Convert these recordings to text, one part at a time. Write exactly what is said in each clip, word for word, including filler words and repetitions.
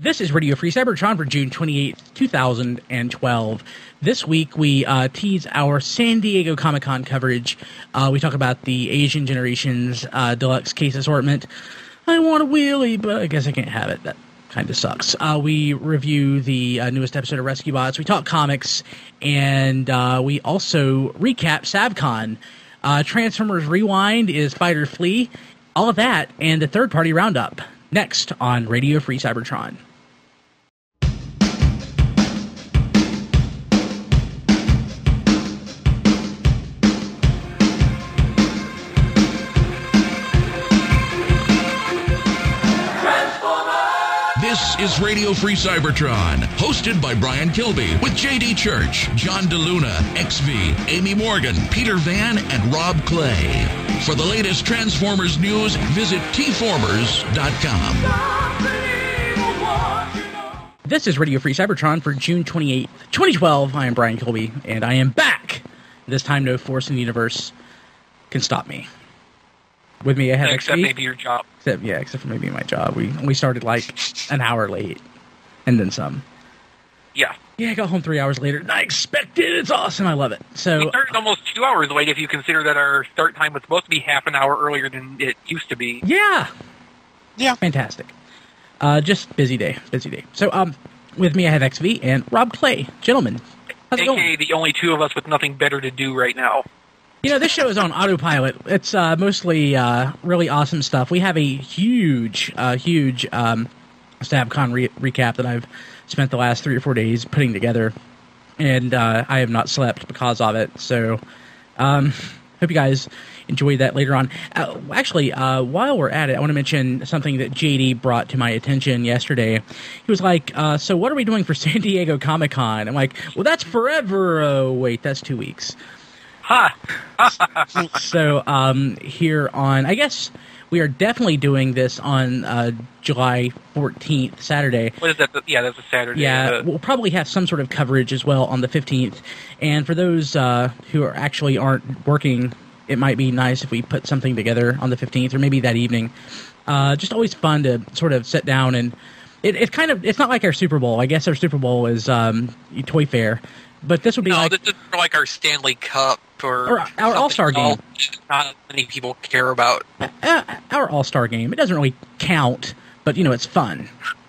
This is Radio Free Cybertron for June twenty-eighth, two thousand twelve. This week, we uh, tease our San Diego Comic-Con coverage. Uh, we talk about the Asian Generations uh, Deluxe Case Assortment. I want a wheelie, but I guess I can't have it. That kind of sucks. Uh, we review the uh, newest episode of Rescue Bots. We talk comics, and uh, we also recap SabCon. Uh, Transformers Rewind is Fight or Flee. All of that, and the third-party roundup. Next on Radio Free Cybertron. This is Radio Free Cybertron, hosted by Brian Kilby, with J D Church, John DeLuna, X V, Amy Morgan, Peter Van, and Rob Clay. For the latest Transformers news, visit T formers dot com. This is Radio Free Cybertron for June twenty-eighth, twenty twelve. I am Brian Kilby, and I am back. This time, no force in the universe can stop me. With me, I have Except X V. maybe your job. Except, yeah, except for maybe my job. We we started like an hour late, and then some. Yeah. Yeah, I got home three hours later than I expected. It's awesome. I love it. So We started almost two hours late if you consider that our start time was supposed to be half an hour earlier than it used to be. yeah, Yeah. fantastic. Uh, just busy day, busy day. So um, with me, I have X V and Rob Clay. Gentlemen, how's it going? A K A the only two of us with nothing better to do right now. You know, this show is on autopilot. It's uh, mostly uh, really awesome stuff. We have a huge, uh, huge um, SabCon re- recap that I've spent the last three or four days putting together, and uh, I have not slept because of it. So, um, hope you guys enjoy that later on. Uh, actually, uh, while we're at it, I want to mention something that J D brought to my attention yesterday. He was like, uh, so what are we doing for San Diego Comic-Con? I'm like, well, that's forever. Oh, wait, that's two weeks. Ha! So um, here on, I guess we are definitely doing this on uh, July fourteenth, Saturday. What is that? Yeah, that's a Saturday. Yeah, Uh, we'll probably have some sort of coverage as well on the fifteenth. And for those uh, who are actually aren't working, it might be nice if we put something together on the fifteenth or maybe that evening. Uh, just always fun to sort of sit down and it, it kind of, it's not like our Super Bowl. I guess our Super Bowl is um, Toy Fair. But this would be no, like... this is for like our Stanley Cup or, Or our All-Star game. Not many people care about. Uh, our All-Star game. It doesn't really count, but, you know, it's fun.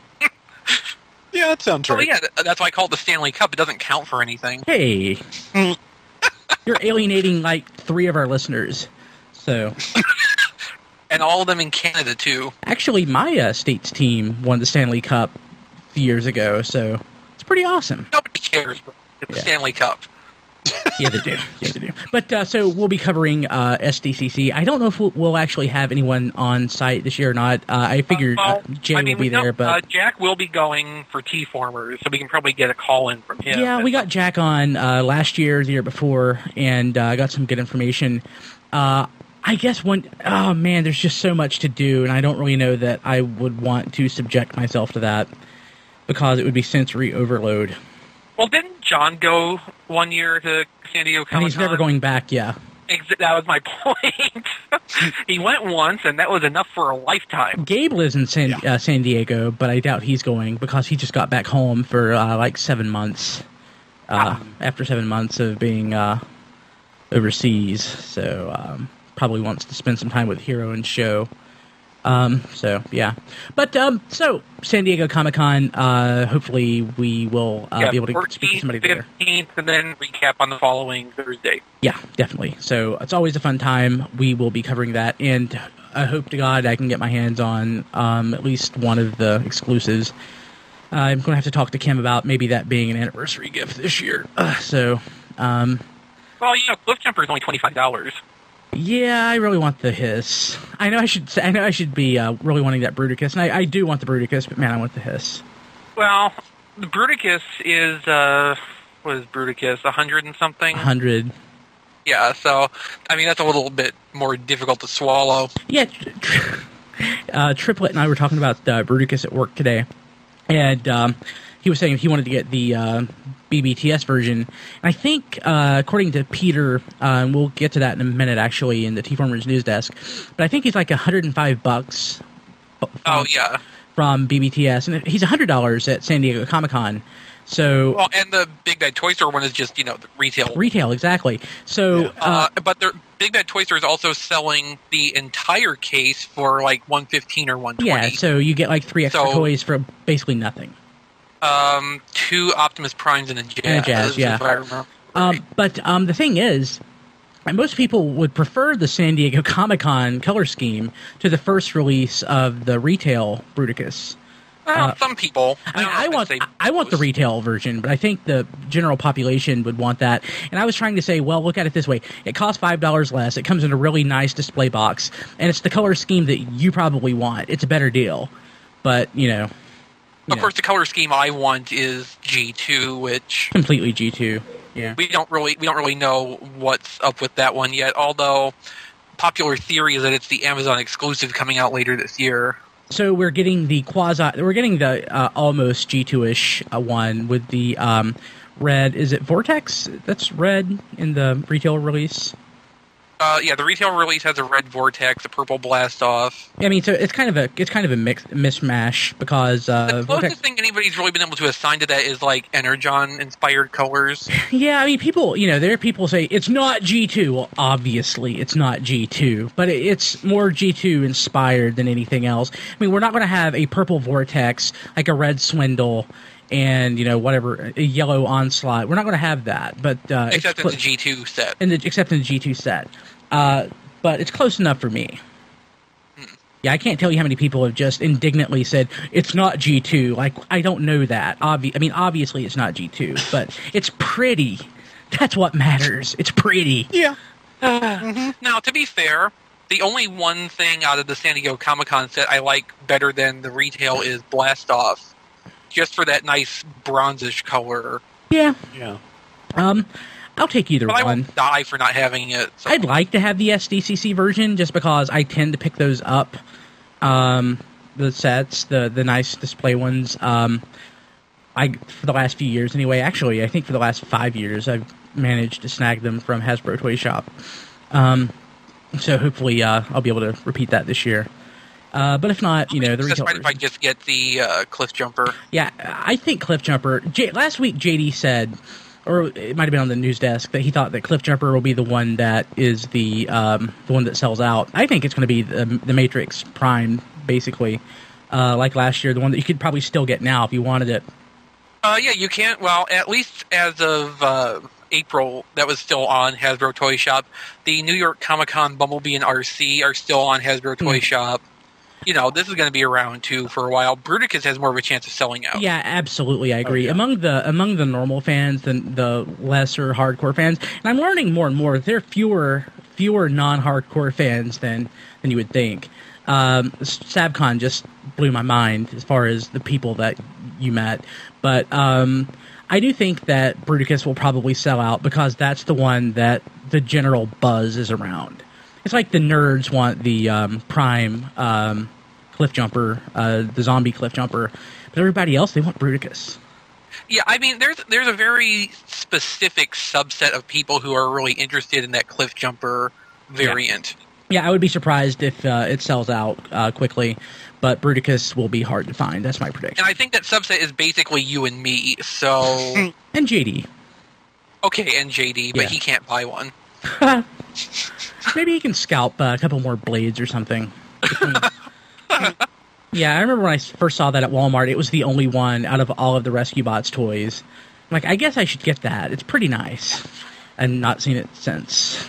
Yeah, that sounds Oh right. yeah, that's why I call it the Stanley Cup. It doesn't count for anything. Hey. You're alienating, like, three of our listeners. So, And all of them in Canada too. actually, my uh, state's team won the Stanley Cup a few years ago, so it's pretty awesome. Nobody cares. But it's the Yeah. Stanley Cup. Yeah, they do. Yeah, they do. But, uh, so we'll be covering uh, S D C C. I don't know if we'll, we'll actually have anyone on site this year or not. Uh, I figured uh, well, Jay I mean, will be we know, there, but... uh, Jack will be going for T-Formers, so we can probably get a call in from him. Yeah, we got Jack on uh, last year, the year before, and uh, got some good information. Uh, I guess one, oh man, there's just so much to do, and I don't really know that I would want to subject myself to that because it would be sensory overload. Well, didn't John go one year to San Diego Comic-Con? And he's never going back, yeah. Ex- that was my point. He went once, and that was enough for a lifetime. Gabe lives in San, Yeah. uh, San Diego, but I doubt he's going because he just got back home for uh, like seven months. Uh, after seven months of being uh, overseas, so um, probably wants to spend some time with Hero and Show. Um, so yeah, but um, so San Diego Comic-Con. Uh, hopefully, we will uh, yeah, be able to speak to fourteenth, somebody there. fifteenth, and then recap on the following Thursday. Yeah, definitely. So it's always a fun time. We will be covering that, and I hope to God I can get my hands on um, at least one of the exclusives. Uh, I'm going to have to talk to Kim about maybe that being an anniversary gift this year. Uh, so, um, Well, you know, Cliff Jumper is only twenty-five dollars. yeah, I really want the Hiss. I know I should. Say, I know I should be uh, really wanting that Bruticus, and I, I do want the Bruticus, but man, I want the Hiss. Well, the Bruticus is, uh, what is Bruticus, a hundred and something? Hundred. Yeah, so, I mean, that's a little bit more difficult to swallow. Yeah, tr- tr- uh, Triplet and I were talking about uh, Bruticus at work today, and um, he was saying he wanted to get the uh, B B T S version. And I think, uh, according to Peter, uh, and we'll get to that in a minute, actually, in the T-Formers news desk, but I think he's like one hundred five bucks. Oh, yeah. from B B T S, and he's one hundred dollars at San Diego Comic-Con. So, well, and the Big Bad Toy Store one is just, you know, the retail. Retail, exactly. So, yeah. uh, uh, but the Big Bad Toy Store is also selling the entire case for like one hundred fifteen dollars or one hundred twenty dollars. Yeah, so you get like three extra so, toys for basically nothing. Um, two Optimus Primes and a Jazz. And a Jazz, yeah. If I remember. Um, but um, the thing is, most people would prefer the San Diego Comic-Con color scheme to the first release of the retail Bruticus. Well, Uh, some people. I mean, I want I want the retail version, but I think the general population would want that. And I was trying to say, well, look at it this way: it costs five dollars less. It comes in a really nice display box, and it's the color scheme that you probably want. It's a better deal, but you know. You of know. course, the color scheme I want is G two, which completely G two. Yeah, we don't really we don't really know what's up with that one yet. Although popular theory is that it's the Amazon exclusive coming out later this year. So we're getting the quasi, we're getting the uh, almost G two-ish uh, one with the um, red. Is it Vortex? That's red in the retail release. Uh, yeah, the retail release has a red Vortex, a purple Blast Off. I mean, so it's kind of a it's kind of a mix mismatch because uh, the closest Vortex, thing anybody's really been able to assign to that is like Energon inspired colors. Yeah, I mean, people, you know, there are people say it's not G two. Well, obviously, it's not G two, but it, it's more G two inspired than anything else. I mean, we're not going to have a purple Vortex like a red Swindle. And, you know, whatever, a yellow Onslaught. We're not going to have that. but uh, Except in the G two set. In the, except in the G two set. Uh, but it's close enough for me. Hmm. Yeah, I can't tell you how many people have just indignantly said, it's not G two. Like, I don't know that. Obvi- I mean, obviously it's not G two, but it's pretty. That's what matters. It's pretty. Yeah. mm-hmm. Now, to be fair, the only one thing out of the San Diego Comic-Con set I like better than the retail is Blast Off. Just for that nice bronzish color. Yeah. Yeah. Um, I'll take either but one. I won't die for not having it. So. I'd like to have the S D C C version just because I tend to pick those up. Um, the sets, the the nice display ones. Um, I for the last few years anyway. Actually, I think for the last five years, I've managed to snag them from Hasbro Toy Shop. Um, so hopefully, uh, I'll be able to repeat that this year. Uh, but if not, you know, the retail version. If I just get the uh, Cliff Jumper. Yeah, I think Cliff Jumper. J- last week, J D said, or it might have been on the news desk, that he thought that Cliff Jumper will be the one that is the um, the one that sells out. I think it's going to be the, the Matrix Prime, basically, uh, like last year, the one that you could probably still get now if you wanted it. Uh, yeah, you can't. Well, at least as of uh, April, that was still on Hasbro Toy Shop. The New York Comic Con Bumblebee and R C are still on Hasbro Toy mm. Shop. You know, this is going to be around, too, for a while. Bruticus has more of a chance of selling out. Yeah, absolutely, I agree. Oh, yeah. Among the among the normal fans, the, the lesser hardcore fans, and I'm learning more and more, there are fewer fewer non-hardcore fans than, than you would think. Um, SabCon just blew my mind as far as the people that you met. But um, I do think that Bruticus will probably sell out because that's the one that the general buzz is around. It's like the nerds want the um, Prime um, Cliff Jumper, uh, the zombie Cliff Jumper, but everybody else, they want Bruticus. Yeah, I mean, there's there's a very specific subset of people who are really interested in that Cliff Jumper variant. Yeah, yeah I would be surprised if uh, it sells out uh, quickly, but Bruticus will be hard to find. That's my prediction. And I think that subset is basically you and me, so... and J D. Okay, and J D, but yeah. he can't buy one. Maybe he can scalp uh, a couple more blades or something. Yeah, I remember when I first saw that at Walmart, it was the only one out of all of the Rescue Bots toys. I'm like, I guess I should get that. It's pretty nice. I've not seen it since.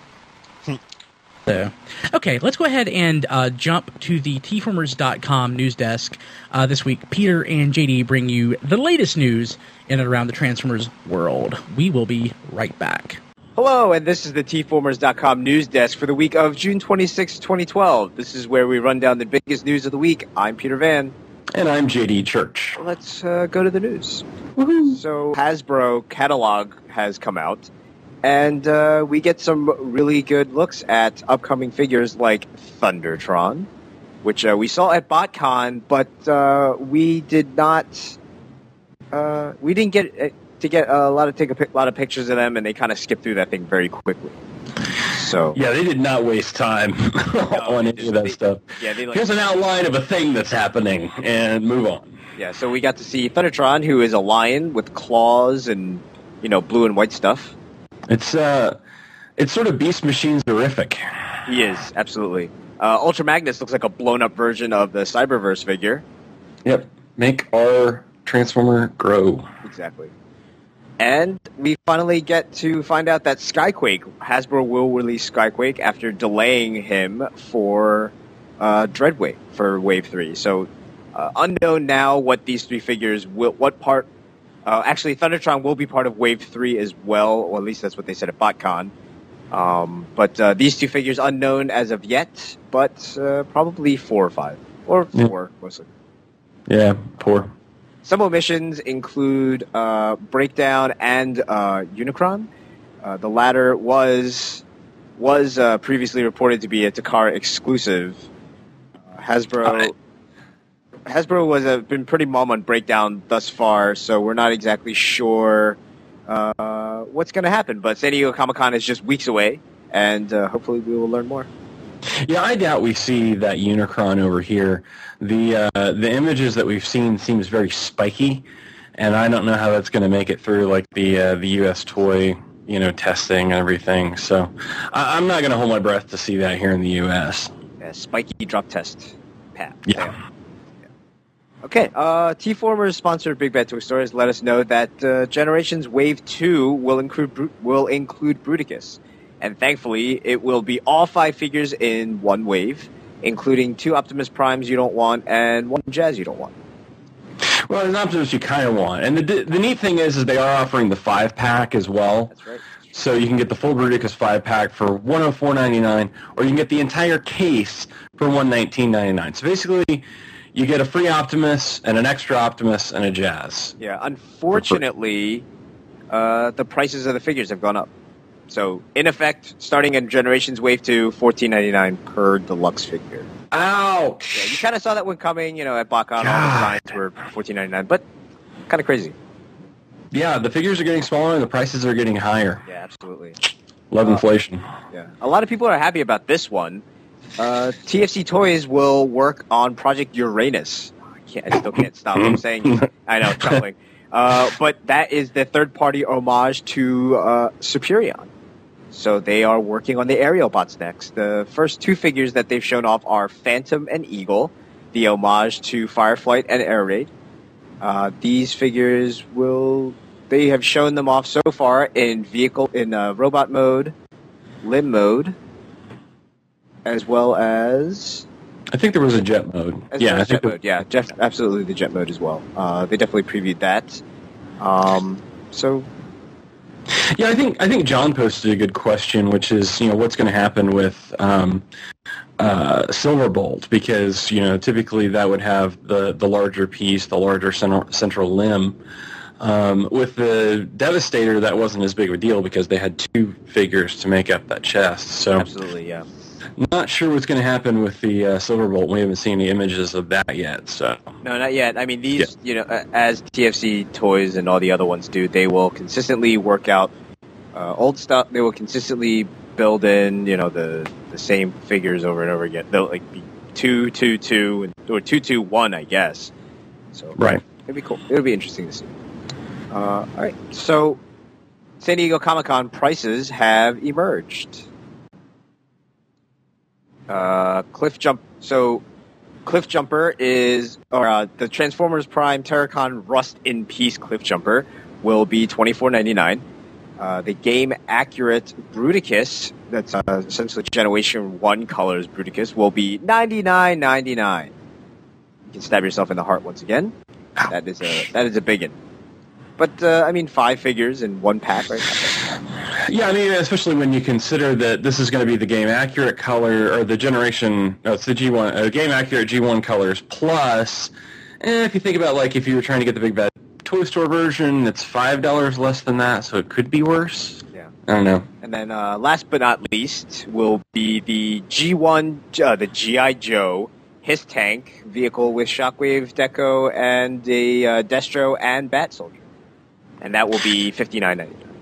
So, okay, let's go ahead and uh, jump to the T Formers dot com news desk. Uh, this week, Peter and J D bring you the latest news in and around the Transformers world. We will be right back. Hello, and this is the T Formers dot com news desk for the week of June twenty-sixth, twenty twelve. This is where we run down the biggest news of the week. I'm Peter Van. And I'm J D Church. Let's uh, go to the news. Woohoo! So, Hasbro catalog has come out, and uh, we get some really good looks at upcoming figures like Thundertron, which uh, we saw at BotCon, but uh, we did not, uh, we didn't get uh, to get a lot of take a, a lot of pictures of them, and they kind of skipped through that thing very quickly. So yeah, they did not waste time on any of that they, stuff. Yeah, they like, here's an outline of a thing that's happening, and move on. Yeah, so we got to see Thundertron, who is a lion with claws and, you know, blue and white stuff. It's uh, it's sort of Beast Machine's horrific. He is, absolutely. Uh, Ultra Magnus looks like a blown-up version of the Cyberverse figure. Yep, make our Transformer grow. Exactly. And we finally get to find out that Skyquake, Hasbro will release Skyquake after delaying him for uh, Dreadwave, for Wave three. So, uh, unknown now what these three figures will, what part, uh, actually Thundertron will be part of Wave three as well, or at least that's what they said at BotCon. Um, but uh, these two figures unknown as of yet, but uh, probably four or five. Or four, yeah. Mostly. Yeah, four. Some omissions include uh, Breakdown and uh, Unicron. Uh, the latter was was uh, previously reported to be a Takara exclusive. Uh, Hasbro Hasbro was uh, been pretty mum on Breakdown thus far, so we're not exactly sure uh, what's going to happen. But San Diego Comic-Con is just weeks away, and uh, hopefully we will learn more. Yeah, I doubt we see that Unicron over here. The uh, the images that we've seen seems very spiky, and I don't know how that's going to make it through like the uh, the U S toy, you know, testing and everything. So I- I'm not going to hold my breath to see that here in the U S. Yeah, spiky drop test, Pat. Yeah. yeah. Okay, uh, T-Formers sponsor Big Bad Toy Stories let us know that uh, Generations Wave two will include Bru- will include Bruticus. And thankfully, it will be all five figures in one wave, including two Optimus Primes you don't want and one Jazz you don't want. Well, there's Optimus you kind of want. And the the neat thing is, is they are offering the five-pack as well. That's right. So you can get the full Bruticus five-pack for one hundred four ninety-nine, or you can get the entire case for one hundred nineteen ninety-nine. So basically, you get a free Optimus and an extra Optimus and a Jazz. Yeah, unfortunately, uh, the prices of the figures have gone up. So, in effect, starting in Generations Wave two, fourteen ninety-nine per deluxe figure. Ouch! Yeah, you kind of saw that one coming, you know, at BotCon, all the signs were fourteen ninety-nine, but kind of crazy. Yeah, the figures are getting smaller and the prices are getting higher. Yeah, absolutely. Love uh, inflation. Yeah. A lot of people are happy about this one. Uh, T F C Toys will work on Project Uranus. I, can't, I still can't stop from saying I know, troubling. Uh, but that is the third-party homage to uh, Superion. So they are working on the aerial bots next. The first two figures that they've shown off are Phantom and Eagle, the homage to Fireflight and Air Raid. Uh, these figures will, they have shown them off so far in vehicle, in uh, robot mode, limb mode, as well as... I think there was a jet mode. As yeah, well as I think jet mode. Yeah, Jeff, absolutely the jet mode as well. Uh, they definitely previewed that. Um, so... Yeah, I think I think John posted a good question, which is, you know, what's going to happen with um, uh, Silverbolt, because, you know, typically that would have the, the larger piece, the larger central, central limb. Um, with the Devastator, that wasn't as big of a deal because they had two figures to make up that chest. So absolutely, yeah. Not sure what's going to happen with the uh, Silverbolt. We haven't seen any images of that yet. So no, not yet. I mean, these, yeah. you know, as T F C Toys and all the other ones do, they will consistently work out uh, old stuff. They will consistently build in, you know, the the same figures over and over again. They'll like be two, two, two, or two, two, one, I guess. So right, it'd be cool. It would be interesting to see. Uh, all right, so San Diego Comic-Con prices have emerged. Uh, Cliff Jump. So, Cliff Jumper is, or uh, the Transformers Prime Terracon Rust in Peace Cliff Jumper will be twenty-four ninety-nine. Uh, the game accurate Bruticus, that's uh, essentially Generation One colors Bruticus, will be ninety-nine ninety-nine. You can stab yourself in the heart once again. That is a that is a big one. But uh, I mean, five figures in one pack, right? Yeah, I mean, especially when you consider that this is going to be the game accurate color, or the generation, no, it's the G one, uh, game accurate G one colors, plus, eh, if you think about, like, if you were trying to get the Big Bad Toy Store version, it's five dollars less than that, so it could be worse. Yeah. I don't know. And then, uh, last but not least, will be the G one, uh, the G I. Joe His Tank vehicle with Shockwave Deco and a uh, Destro and Bat Soldier. And that will be fifty-nine ninety-nine.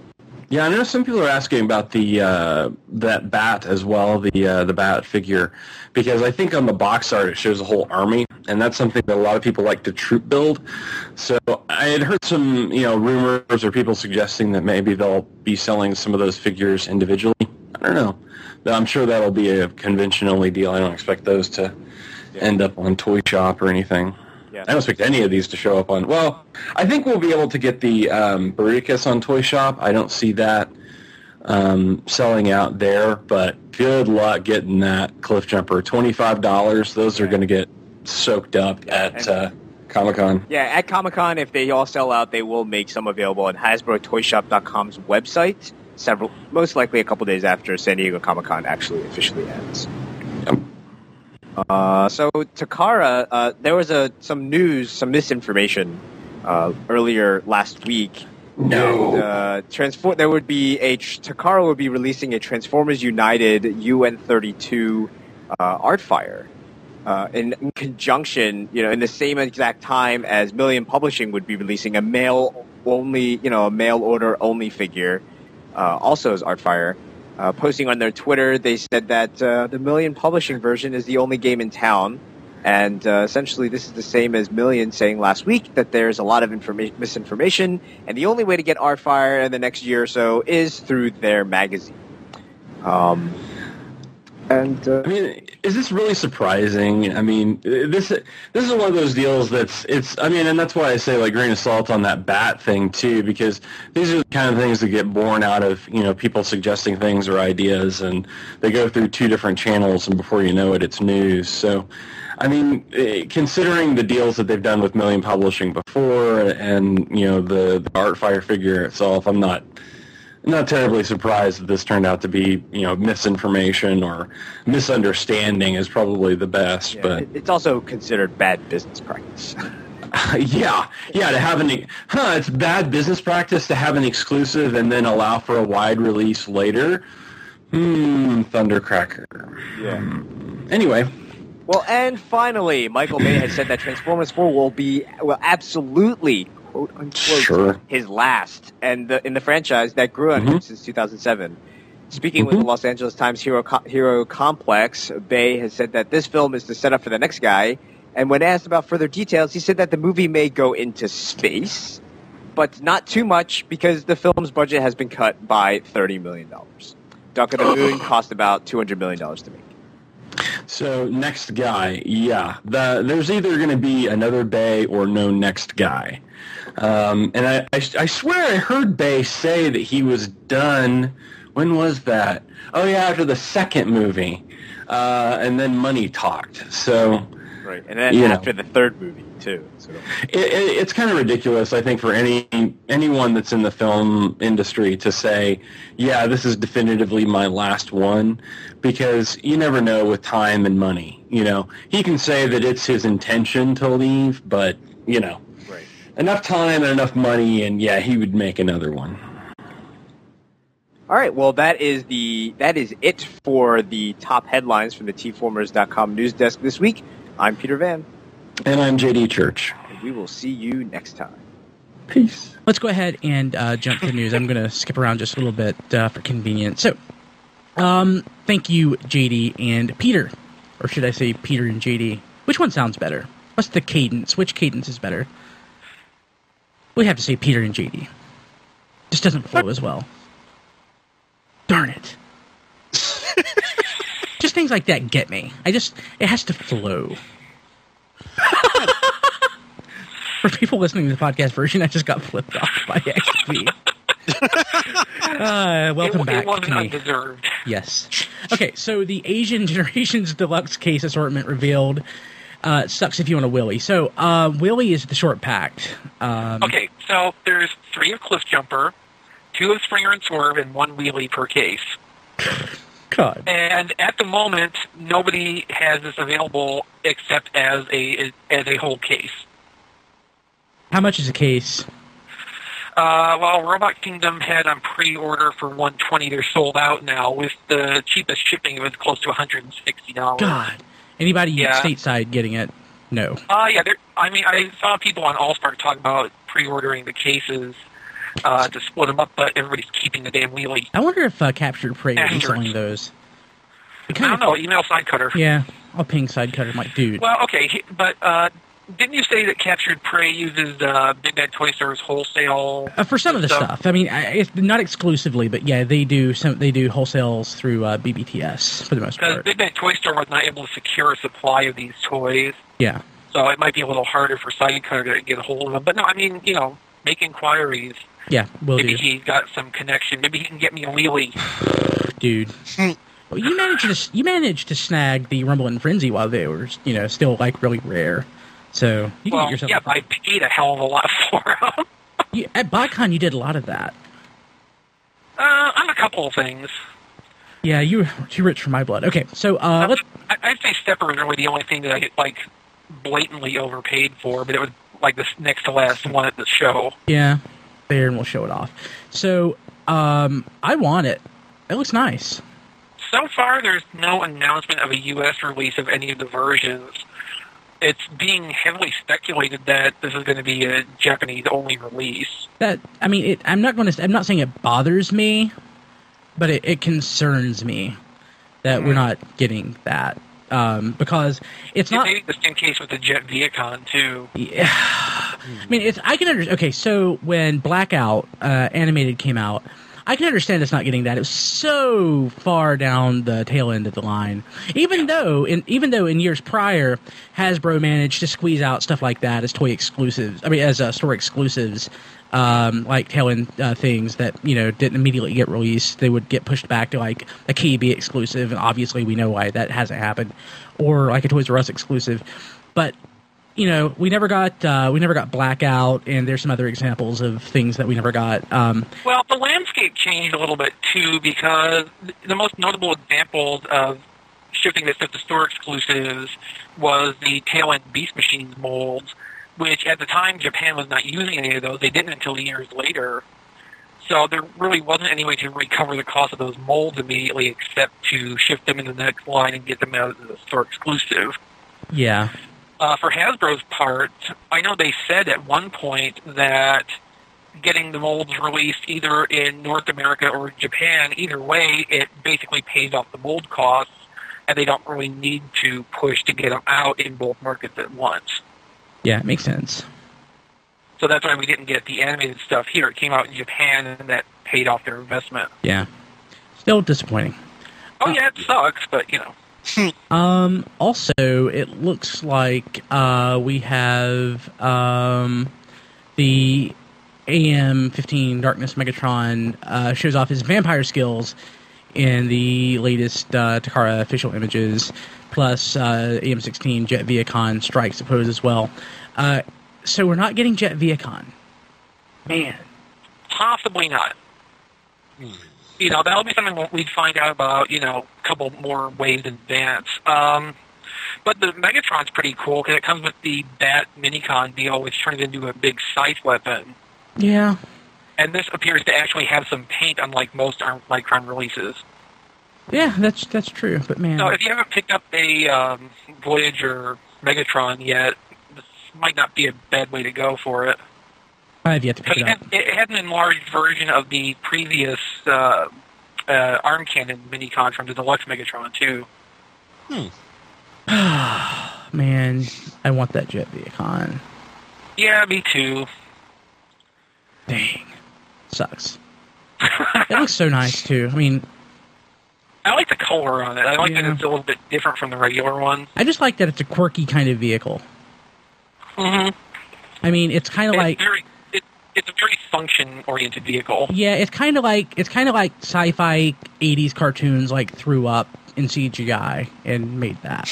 Yeah, I know some people are asking about the uh, that bat as well, the uh, the bat figure, because I think on the box art it shows a whole army, and that's something that a lot of people like to troop build. So I had heard some, you know, rumors or people suggesting that maybe they'll be selling some of those figures individually. I don't know. I'm sure that'll be a convention-only deal. I don't expect those to yeah. end up on Toy Shop or anything. Yeah. I don't expect any of these to show up on... Well, I think we'll be able to get the um, Bruticus on Toy Shop. I don't see that um, selling out there, but good luck getting that Cliff Jumper. twenty-five dollars. Those yeah. are going to get soaked up yeah. at uh, Comic-Con. Yeah, at Comic-Con, if they all sell out, they will make some available on Hasbro Toy Shop dot com's website, several, most likely a couple days after San Diego Comic-Con actually officially ends. Yep. Uh, so Takara, uh, there was a some news, some misinformation uh, earlier last week. No. And, uh, transform. There would be a Takara would be releasing a Transformers United U N thirty-two uh, Artfire uh, in, in conjunction, you know, in the same exact time as Million Publishing would be releasing a mail only, you know, a mail order only figure, uh, also as Artfire. Uh, posting on their Twitter, they said that uh, the Million Publishing version is the only game in town, and uh, essentially this is the same as Million saying last week that there's a lot of informa- misinformation, and the only way to get Artfire in the next year or so is through their magazine. Um, and uh, I mean, is this really surprising? I mean, this this is one of those deals that's it's. I mean, and that's why I say like grain of salt on that bat thing too, because these are the kind of things that get born out of, you know, people suggesting things or ideas, and they go through two different channels, and before you know it, it's news. So, I mean, considering the deals that they've done with Million Publishing before, and you know the the Artfire figure itself, I'm not. Not terribly surprised that this turned out to be, you know, misinformation or misunderstanding is probably the best. Yeah, but it's also considered bad business practice. yeah, yeah. To have an, huh? It's bad business practice to have an exclusive and then allow for a wide release later. Hmm. Thundercracker. Yeah. Hmm. Anyway. Well, and finally, Michael Bay has said that Transformers four will be well, absolutely. Quote unquote, sure. his last, and the, in the franchise that grew on mm-hmm. him since two thousand seven. Speaking mm-hmm. with the Los Angeles Times Hero Co- Hero Complex, Bay has said that this film is the setup for the next guy, and when asked about further details, he said that the movie may go into space, but not too much because the film's budget has been cut by thirty million dollars. Dark of the Moon cost about two hundred million dollars to make. So, next guy, yeah. The, there's either going to be another Bay or no next guy. Um, and I, I, I swear I heard Bay say that he was done. When was that? Oh, yeah, after the second movie. Uh, and then money talked. So, right. And then after know. the third movie, too. So. It, it, it's kind of ridiculous, I think, for any anyone that's in the film industry to say, yeah, this is definitively my last one, because you never know with time and money. You know, he can say that it's his intention to leave, but, you know, right. enough time and enough money, and, yeah, he would make another one. All right, well, that is the that is it for the top headlines from the T formers dot com news desk this week. I'm Peter Van. And I'm J D Church. And we will see you next time. Peace. Let's go ahead and uh, jump to the news. I'm going to skip around just a little bit uh, for convenience. So, um, thank you, J D and Peter. Or should I say Peter and J D? Which one sounds better? What's the cadence? Which cadence is better? We have to say Peter and J D. Just doesn't flow as well. Darn it. Just things like that get me. I just, it has to flow. For people listening to the podcast version, I just got flipped off by X P. uh, welcome it, back it wasn't to me. Undeserved. Yes. Okay, so the Asian Generations Deluxe Case Assortment revealed. Uh, sucks if you want a Willy. So, uh, Willy is the short packed. Um, okay, so there's three of Cliff Jumper, two of Springer and Swerve, and one Wheelie per case. God. And at the moment, nobody has this available except as a as a whole case. How much is a case? Uh, well, Robot Kingdom had on pre-order for one hundred twenty dollars. They're sold out now. With the cheapest shipping, it was close to one hundred sixty dollars. God. Anybody yeah. stateside getting it? No. Uh, yeah, I mean, I saw people on All-Star talk about pre-ordering the cases. uh, to split them up, but everybody's keeping the damn wheelie. I wonder if uh, Captured Prey will be Androids. selling those. I don't know. Email Sidecutter. Yeah, I'll ping Sidecutter. I'm like, dude. Well, okay, he- but uh, didn't you say that Captured Prey uses uh, Big Bad Toy Store's wholesale? Uh, for some of the stuff? stuff. I mean, I, it's not exclusively, but yeah, they do some. They do wholesales through uh, B B T S for the most Because part. Big Bad Toy Store was not able to secure a supply of these toys, Yeah, so it might be a little harder for Sidecutter to get a hold of them. But no, I mean, you know, make inquiries. yeah, will Maybe do, he's got some connection. Maybe he can get me a wheelie. dude. Well, you managed to you managed to snag the Rumble and Frenzy while they were, you know, still like really rare. So you can Well, get yourself. yeah, a- but I paid a hell of a lot for them. you, at BotCon, you did a lot of that. Uh, on a couple of things. Yeah, you were too rich for my blood. Okay, so uh, let's. I, I'd say Stepper was really the only thing that I like blatantly overpaid for, but it was like the next to last one at the show. Yeah, there, and we'll show it off. So um, I want it. It looks nice. So far, there's no announcement of a U S release of any of the versions. It's being heavily speculated that this is going to be a Japanese-only release. That I mean, it, I'm not going to. I'm not saying it bothers me, but it, it concerns me that we're not getting that um, because it's It not. may be the same case with the Jet Viacon, too. Yeah. I mean, it's. I can understand. Okay, so when Blackout uh, animated came out, I can understand it's not getting that. It was so far down the tail end of the line. Even though, in even though in years prior, Hasbro managed to squeeze out stuff like that as toy exclusives. I mean, as uh, store exclusives, um, like tail end uh, things that you know didn't immediately get released. They would get pushed back to like a K B exclusive, and obviously we know why that hasn't happened, or like a Toys R Us exclusive. But you know, we never got uh, we never got Blackout, and there's some other examples of things that we never got. Um, Well, the landscape changed a little bit, too, because the most notable examples of shipping that fit the store exclusives was the tail-end Beast Machines molds, which at the time Japan was not using any of those. They didn't until years later. So there really wasn't any way to recover the cost of those molds immediately except to shift them in the next line and get them out as a store exclusive. yeah, Uh, for Hasbro's part, I know they said at one point that getting the molds released either in North America or Japan, either way, it basically pays off the mold costs, and they don't really need to push to get them out in both markets at once. yeah, it makes sense. So that's why we didn't get the animated stuff here. It came out in Japan, and that paid off their investment. Yeah, still disappointing. Oh, yeah, it sucks, but, you know. Um, also, it looks like uh, we have um, the A M fifteen Darkness Megatron uh, shows off his vampire skills in the latest uh, Takara official images, plus uh, A M sixteen Jet Viacon strikes a pose as well. Uh, so we're not getting Jet Viacon. Man. Possibly not. You know, that'll be something we'd find out about, you know, a couple more waves in advance. Um, but the Megatron's pretty cool because it comes with the Bat Minicon deal, which turns into a big scythe weapon. Yeah. And this appears to actually have some paint, unlike most Armed Micron releases. Yeah, that's that's true. But man, So if you haven't picked up a um, Voyager Megatron yet, this might not be a bad way to go for it. I have yet to pick But it it up. had, it had an enlarged version of the previous uh, uh, arm cannon minicon from the Deluxe Megatron, too. Man, I want that Jet Viacon. Yeah, me too. Dang. Sucks. It looks so nice, too. I mean, I like the color on it. I like Yeah. that it's a little bit different from the regular one. I just like that it's a quirky kind of vehicle. Mm-hmm. I mean, it's kind of It's like, very, it, it's a very function-oriented vehicle. yeah, it's kind of like it's kind of like sci-fi eighties cartoons like threw up in C G I and made that.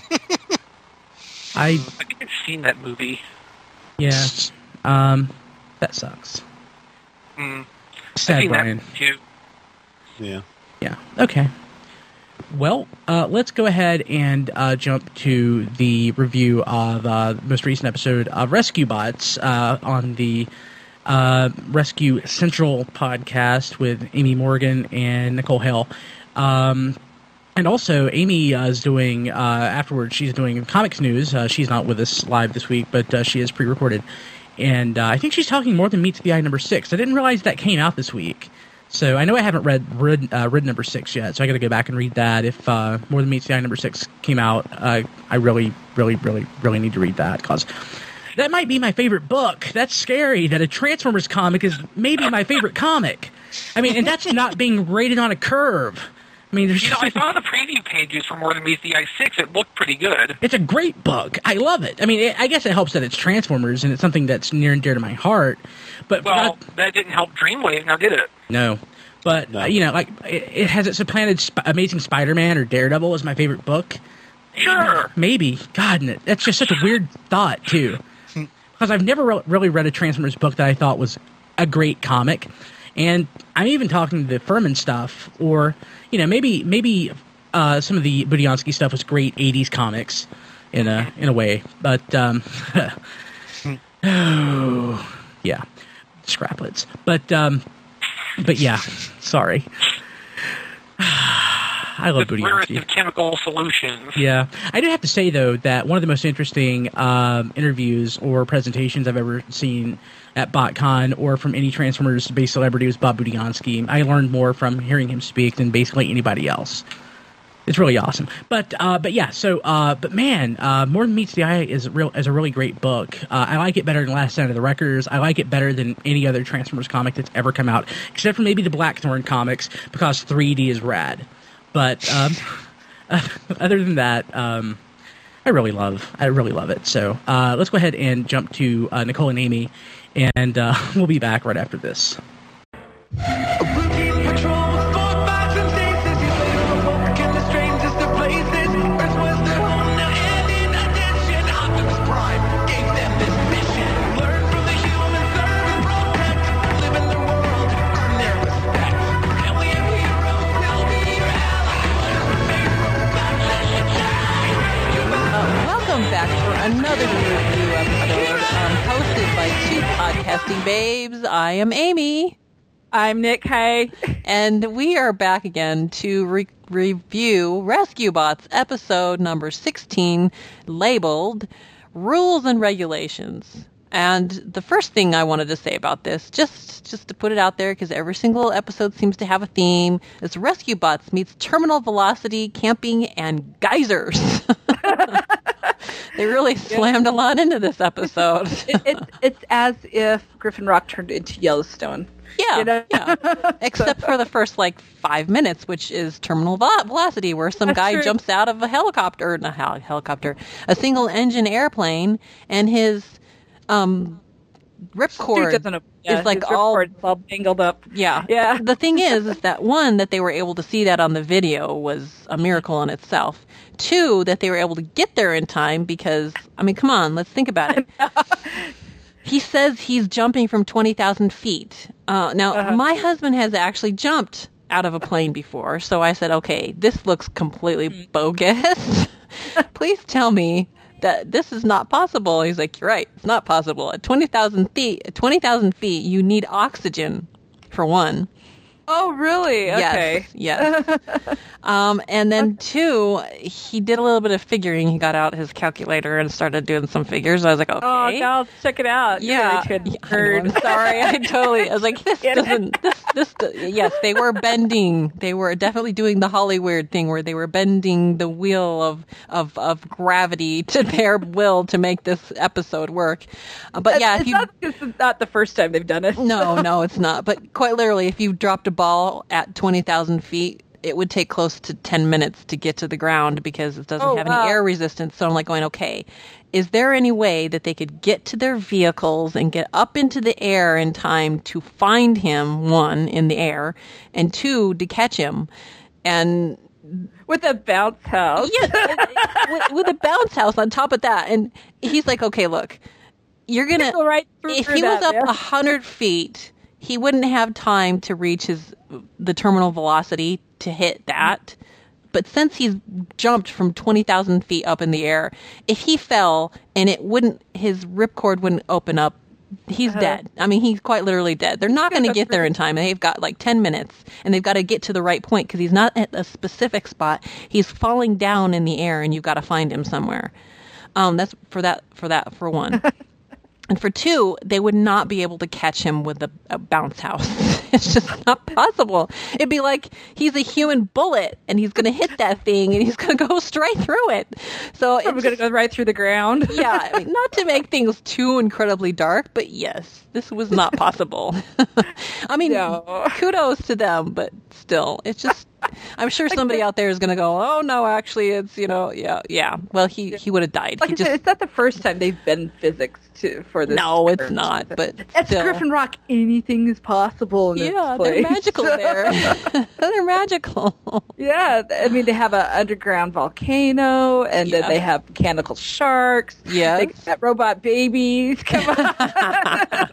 I I think I've seen that movie. yeah, um, that sucks. Mm. I've Sad seen Brian. that too. Yeah. Yeah. Okay. Well, uh, let's go ahead and uh, jump to the review of uh, the most recent episode of Rescue Bots uh, on the uh, Rescue Central podcast with Amy Morgan and Nicole Hale. Um, and also, Amy uh, is doing, uh, afterwards, she's doing comics news. Uh, she's not with us live this week, but uh, she is pre-recorded. and uh, I think she's talking More Than Meets the Eye number six. I didn't realize that came out this week. So I know I haven't read read, uh, read number six yet, so I got to go back and read that. If uh, More Than Meets the Eye number six came out, uh, I really, really, really, really need to read that, because that might be my favorite book. That's scary that a Transformers comic is maybe my favorite comic. I mean, and that's not being rated on a curve. I mean, there's You know, I saw the preview pages for More Than Meets the Eye six. It looked pretty good. It's a great book. I love it. I mean, it, I guess it helps that it's Transformers, and it's something that's near and dear to my heart. But Well, but, that didn't help Dreamwave, now did it? no. But, No. uh, you know, like, it, it has it supplanted Sp- Amazing Spider-Man or Daredevil as my favorite book? Sure. Maybe. God, and that's just such a weird thought, too. Because I've never re- really read a Transformers book that I thought was a great comic. And I'm even talking the Furman stuff, or, you know, maybe maybe uh, some of the Budiansky stuff was great eighties comics in a in a way. But, um, oh, yeah, scraplets. But, um, but yeah, sorry. I love The rarest Budiansky. of chemical solutions. Yeah. I do have to say, though, that one of the most interesting um, interviews or presentations I've ever seen at BotCon or from any Transformers-based celebrity was Bob Budiansky. I learned more from hearing him speak than basically anybody else. It's really awesome. But uh, but yeah, so, uh, but man, uh, More Than Meets the Eye is, real, is a really great book. Uh, I like it better than Last Stand of the Wreckers. I like it better than any other Transformers comic that's ever come out, except for maybe the Blackthorn comics, because three D is rad. But um, other than that, um, I really love, I really love it. So uh, let's go ahead and jump to uh, Nicole and Amy, and uh, we'll be back right after this. Welcome back for another review episode um, hosted by two podcasting babes. I am Amy. I'm Nick. Hey. And we are back again to re- review Rescue Bots episode number sixteen, labeled Rules and Regulations. And the first thing I wanted to say about this, just just to put it out there, because every single episode seems to have a theme, is Rescue Bots meets terminal velocity, camping, and geysers. They really slammed a lot into this episode. it, it, it's as if Griffin Rock turned into Yellowstone. Yeah, You know? yeah. Except for the first, like, five minutes, which is terminal vel- velocity, where some That's guy true. jumps out of a helicopter, not hel- helicopter, a single-engine airplane, and his um, ripcord Dude doesn't know- yeah, is, like, his all... ripcord is all tangled up. Yeah. Yeah. The thing is, is that one, that they were able to see that on the video was a miracle in itself. Two, that they were able to get there in time because, I mean, come on, let's think about it. He says he's jumping from twenty thousand feet. Uh, now, Uh-huh. my husband has actually jumped out of a plane before, so I said, okay, this looks completely bogus. Please tell me that this is not possible. He's like, you're right, it's not possible. At twenty thousand feet, at twenty thousand feet, you need oxygen, for one. Oh, really? Okay. Yes, yes. um, and then two, he did a little bit of figuring. He got out his calculator and started doing some figures. I was like, okay. Oh, now check it out. You're Yeah, a good yeah, I know, nerd. I'm sorry. I totally. I was like, this Yeah. doesn't. This, this. Yes, they were bending. They were definitely doing the Hollywood thing, where they were bending the wheel of of, of gravity to their will to make this episode work. Uh, but yeah, it's if you not, this is not the first time they've done it. no, no, it's not. But quite literally, if you dropped a ball at twenty thousand feet, it would take close to ten minutes to get to the ground because it doesn't Oh, have wow. any air resistance. So I'm like going, okay, is there any way that they could get to their vehicles and get up into the air in time to find him, one, in the air, and two, to catch him? And With a bounce house. yeah, with, with a bounce house on top of that. And he's like, okay, look, you're going to, Go right through if he was that, up man. a hundred feet, he wouldn't have time to reach his the terminal velocity to hit that. But since he's jumped from twenty thousand feet up in the air, if he fell and it wouldn't, his ripcord wouldn't open up, he's Uh-huh. dead. I mean, he's quite literally dead. They're not going to get there in time. They've got like ten minutes, and they've got to get to the right point because he's not at a specific spot. He's falling down in the air, and you've got to find him somewhere. Um, that's for that. For that. For one. And for two, they would not be able to catch him with a, a bounce house. It's just not possible. It'd be like he's a human bullet, and he's going to hit that thing, and he's going to go straight through it. So We're going to go right through the ground. Yeah, I mean, not to make things too incredibly dark, but yes, this was not possible. I mean, No. kudos to them, but still, it's just, I'm sure somebody out there is going to go, oh, no, actually, it's, you know, yeah, yeah. Well, he, he would have died. Like he I said, it's not the first time they've been physics to, for this. No, it's script. not, but At still. Griffin Rock, anything is possible in Yeah, this place. they're magical there. They're magical. Yeah, I mean, they have an underground volcano, and Yeah. then they have mechanical sharks. Yes. They got robot babies. Come on.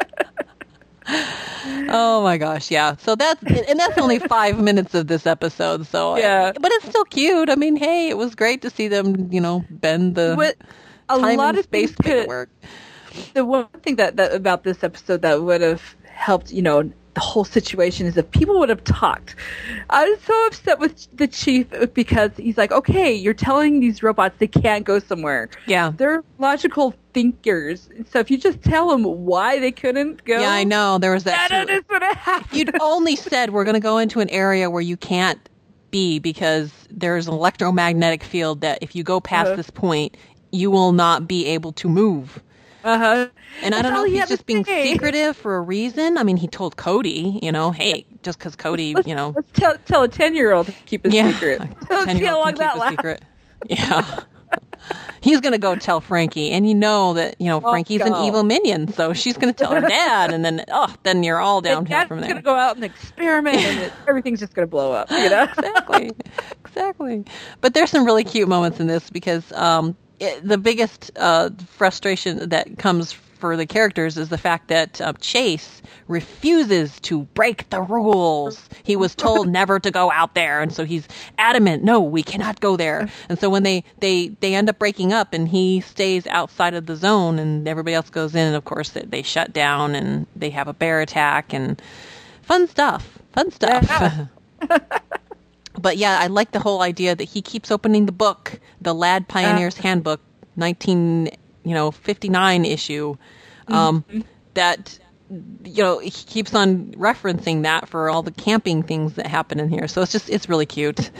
Oh my gosh, yeah. So that's and that's only five minutes of this episode. So Yeah. but it's still cute. I mean, hey, it was great to see them, you know, bend the What- a time lot and of space things to make it could- work. The one thing that, that about this episode that would have helped, you know, the whole situation is if people would have talked. I was so upset with the chief because he's like, okay, you're telling these robots they can't go somewhere. Yeah. They're logical thinkers. So if you just tell them why they couldn't go. Yeah, I know. There was that. None of too. this would have happened. You'd only said we're going to go into an area where you can't be because there's an electromagnetic field that if you go past Uh-huh. this point, you will not be able to move. Uh-huh. And I That's don't know all if he he's had to just being say. secretive for a reason. I mean, he told Cody, you know, hey, just because Cody, Let's, you know. let's tell, tell a ten-year-old to keep a Yeah. secret. Let's ten-year-old get along can keep that a loud. secret. Yeah. He's going to go tell Frankie. And you know that, you know, Oh, Frankie's an God. evil minion. So she's going to tell her dad. And then, oh, then you're all And downhill Dad's from there. going to go out and experiment, and it, everything's just going to blow up. You know? Exactly. Exactly. But there's some really cute moments in this because um, it, the biggest uh, frustration that comes for the characters is the fact that uh, Chase refuses to break the rules. He was told never to go out there, and so he's adamant, no, we cannot go there. And so when they, they, they end up breaking up and he stays outside of the zone and everybody else goes in, and of course they, they shut down and they have a bear attack and fun stuff. Fun stuff. Yeah. But yeah, I like the whole idea that he keeps opening the book, the Lad Pioneer's Handbook, nineteen, you know, fifty-nine issue. Um, Mm-hmm. That, you know, he keeps on referencing that for all the camping things that happen in here. So it's just, it's really cute.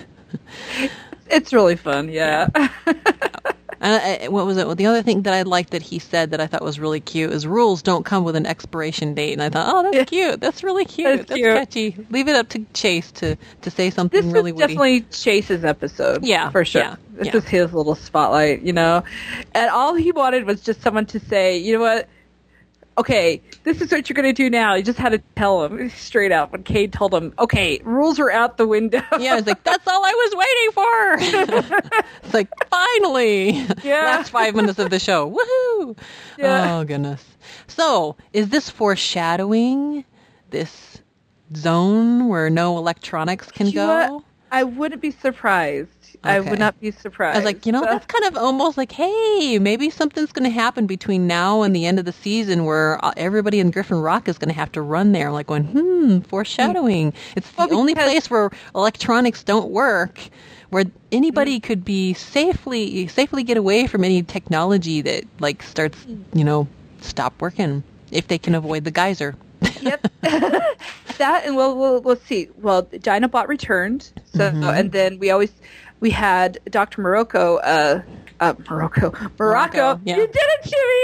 It's really fun, yeah. And I, what was it? Well, the other thing that I liked that he said that I thought was really cute is rules don't come with an expiration date. And I thought, oh, that's Yeah. cute. That's really cute. That's That's, cute. catchy. Leave it up to Chase to, to say something This really was witty. definitely Chase's episode. Yeah, for sure. yeah, This yeah. was his little spotlight, you know? And all he wanted was just someone to say, you know what? Okay, this is what you're going to do now. You just had to tell him straight out when Cade told him, okay, rules are out the window. Yeah, it's like, that's all I was waiting for. It's like, finally. Yeah. Last five minutes of the show. Woohoo. Yeah. Oh, goodness. So, is this foreshadowing this zone where no electronics can You go? know what? I wouldn't be surprised. I Okay. would not be surprised. I was like, you know, that's kind of almost like, hey, maybe something's going to happen between now and the end of the season where uh, everybody in Griffin Rock is going to have to run there. I'm like going, hmm, foreshadowing. It's the Well, only because- place where electronics don't work, where anybody could be safely safely get away from any technology that like starts, you know, stop working if they can avoid the geyser. Yep. That and well, well, let's see. Well, Dinobot returned, so Mm-hmm. and then we always we had Doctor Morocco. Uh, uh, Morocco, Morocco. Morocco, yeah. You did it,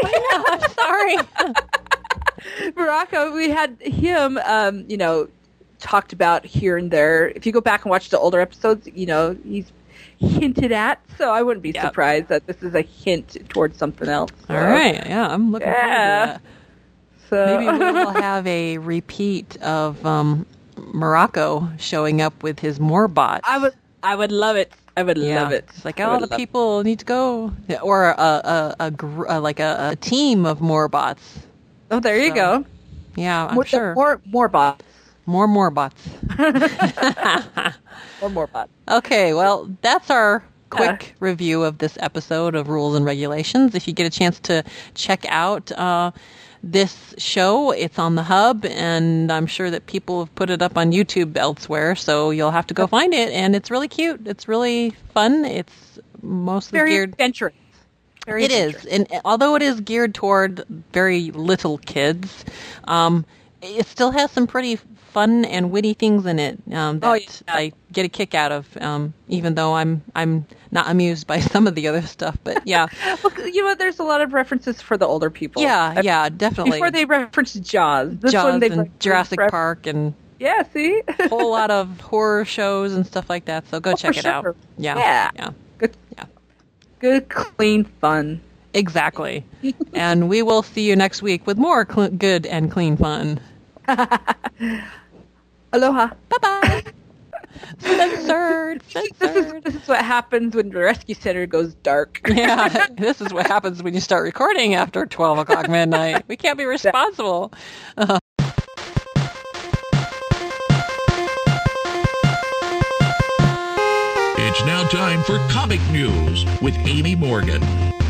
Jimmy. I'm sorry. Morocco. We had him. Um, you know, talked about here and there. If you go back and watch the older episodes, you know he's hinted at. So I wouldn't be Yep. surprised that this is a hint towards something else. So, All right. Yeah, I'm looking forward to Yeah. that. So Maybe we will have a repeat of um, Morocco showing up with his Moorbot. I would. I would love it. I would yeah. love it. It's like, I oh, would the love it. people need to go, yeah, or a, a, a, gr- uh, like a, a team of Moorbots. Oh, there you So, go. Yeah, I'm More, sure more, more bots. more Moorbots. Or more bots. Okay, well, that's our quick review of this episode of Rules and Regulations. If you get a chance to check out uh, this show, it's on the Hub, and I'm sure that people have put it up on YouTube elsewhere, so you'll have to go find it, and it's really cute. It's really fun. It's mostly Very geared... adventurous. Very It is, and although it is geared toward very little kids, um, it still has some pretty fun and witty things in it um, that Oh, yeah. I get a kick out of. Um, even though I'm I'm not amused by some of the other stuff, but yeah, Well, you know what? There's a lot of references for the older people. yeah, I- yeah, definitely. Before they referenced Jaws. This Jaws one they've and referenced Jurassic ref- Park and Yeah, see? a whole lot of horror shows and stuff like that. So go Oh, check for it out. sure. Yeah, Yeah. yeah. Good, Yeah. good, clean fun. Exactly. And we will see you next week with more cl- good and clean fun. Aloha. Bye-bye. Censored. This is, Censored. this is what happens when the rescue center goes dark. Yeah, this is what happens when you start recording after twelve o'clock midnight. We can't be responsible. Uh, It's now time for Comic News with Amy Morgan.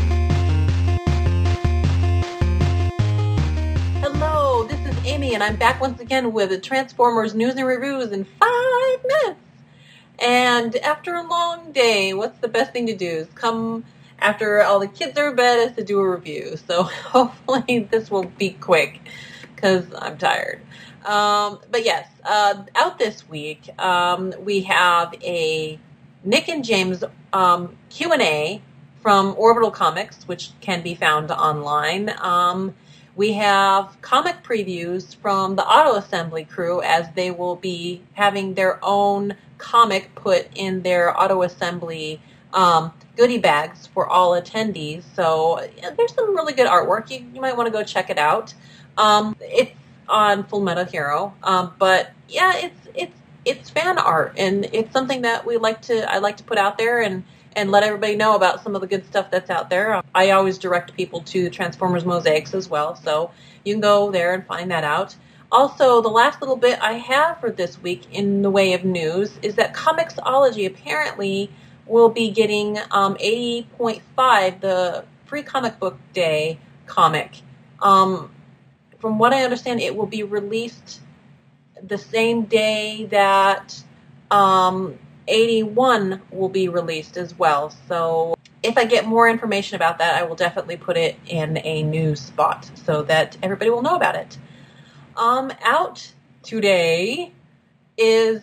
Hello, this is Amy, and I'm back once again with the Transformers news and reviews in five minutes. And after a long day, what's the best thing to do? Is come after all the kids are in bed is to do a review. So hopefully this will be quick because I'm tired. Um, but yes, uh, out this week um, we have a Nick and James um, Q and A from Orbital Comics, which can be found online. Um, we have comic previews from the Auto Assembly crew as they will be having their own comic put in their Auto Assembly um, goodie bags for all attendees. So yeah, there's some really good artwork. You, you might want to go check it out. Um, it's on Full Metal Hero, um, but yeah, it's it's it's fan art, and it's something that we like to I like to put out there and and let everybody know about some of the good stuff that's out there. I always direct people to Transformers Mosaics as well, so you can go there and find that out. Also, the last little bit I have for this week in the way of news is that Comixology apparently will be getting um, eighty point five, the Free Comic Book Day comic. Um, from what I understand, it will be released the same day that um, eighty-one will be released as well. So if I get more information about that, I will definitely put it in a news spot so that everybody will know about it. Um, out today is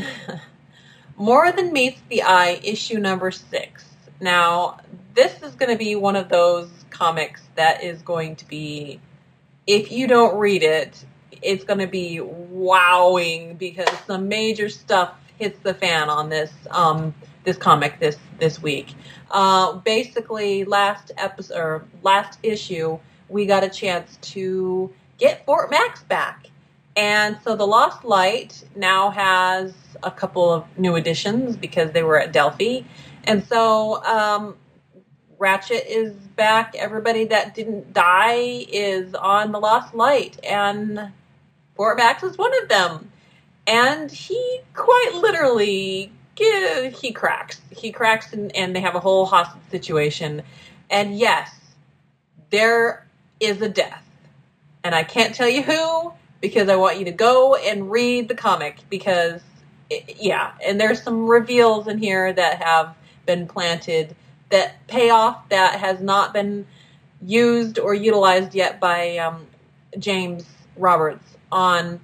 More Than Meets the Eye, issue number six. Now, this is going to be one of those comics that is going to be, if you don't read it, it's going to be wowing because some major stuff hits the fan on this um, this comic this this week. Uh, basically, last episode or last issue, we got a chance to get Fort Max back, and so the Lost Light now has a couple of new additions because they were at Delphi, and so um, Ratchet is back. Everybody that didn't die is on the Lost Light, and Fort Max is one of them. And he quite literally, he cracks. He cracks and, and they have a whole hostage situation. And yes, there is a death. And I can't tell you who, because I want you to go and read the comic. Because, it, yeah, and there's some reveals in here that have been planted that pay off that has not been used or utilized yet by um, James Roberts on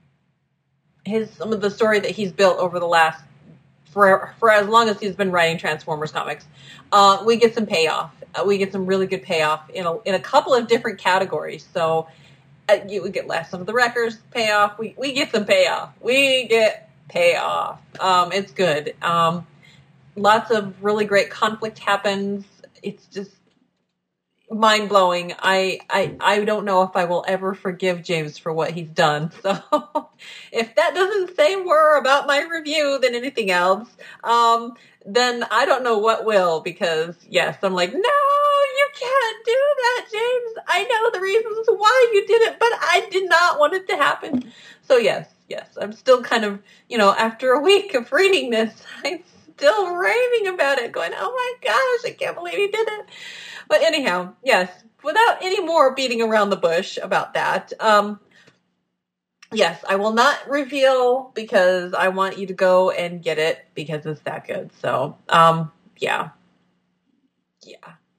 his some of the story that he's built over the last for for as long as he's been writing Transformers comics. Uh, we get some payoff. Uh, we get some really good payoff in a in a couple of different categories. So uh, you we get less of the Wreckers payoff. We we get some payoff. We get payoff. Um, it's good. Um, lots of really great conflict happens. It's just mind blowing. I, I I don't know if I will ever forgive James for what he's done. So if that doesn't say more about my review than anything else, um, then I don't know what will. Because yes, I'm like, no, you can't do that, James. I know the reasons why you did it, but I did not want it to happen. So yes, yes, I'm still kind of, you know, after a week of reading this, I'm still raving about it, going, oh my gosh, I can't believe he did it. But anyhow, yes, without any more beating around the bush about that, um, yes, I will not reveal because I want you to go and get it because it's that good. So, um, yeah. Yeah.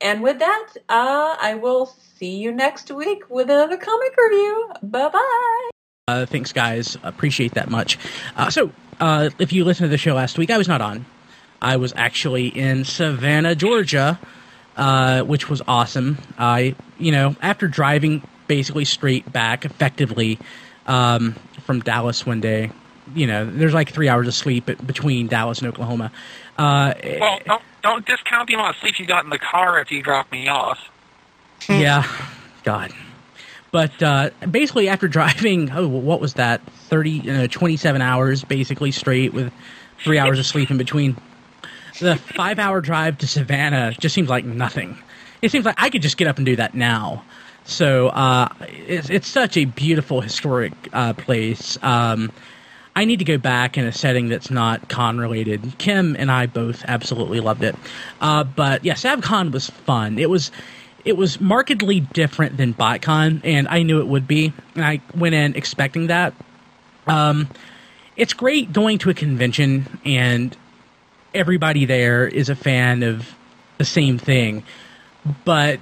And with that, uh, I will see you next week with another comic review. Bye-bye. Uh, thanks, guys. Appreciate that much. Uh, so, uh, if you listened to the show last week, I was not on. I was actually in Savannah, Georgia, uh, which was awesome. I, you know, after driving basically straight back, effectively, um, from Dallas one day, you know, there's like three hours of sleep between Dallas and Oklahoma. Uh, well, don't, don't discount the amount of sleep you got in the car after you dropped me off. Yeah, God. But uh, basically, after driving, oh, what was that? thirty, uh, twenty-seven hours, basically straight, with three hours of sleep in between. The five-hour drive to Savannah just seems like nothing. It seems like I could just get up and do that now. So uh, it's, it's such a beautiful, historic uh, place. Um, I need to go back in a setting that's not con-related. Kim and I both absolutely loved it. Uh, but yeah, SavCon was fun. It was... It was markedly different than BotCon, and I knew it would be, and I went in expecting that. Um, it's great going to a convention, and everybody there is a fan of the same thing, but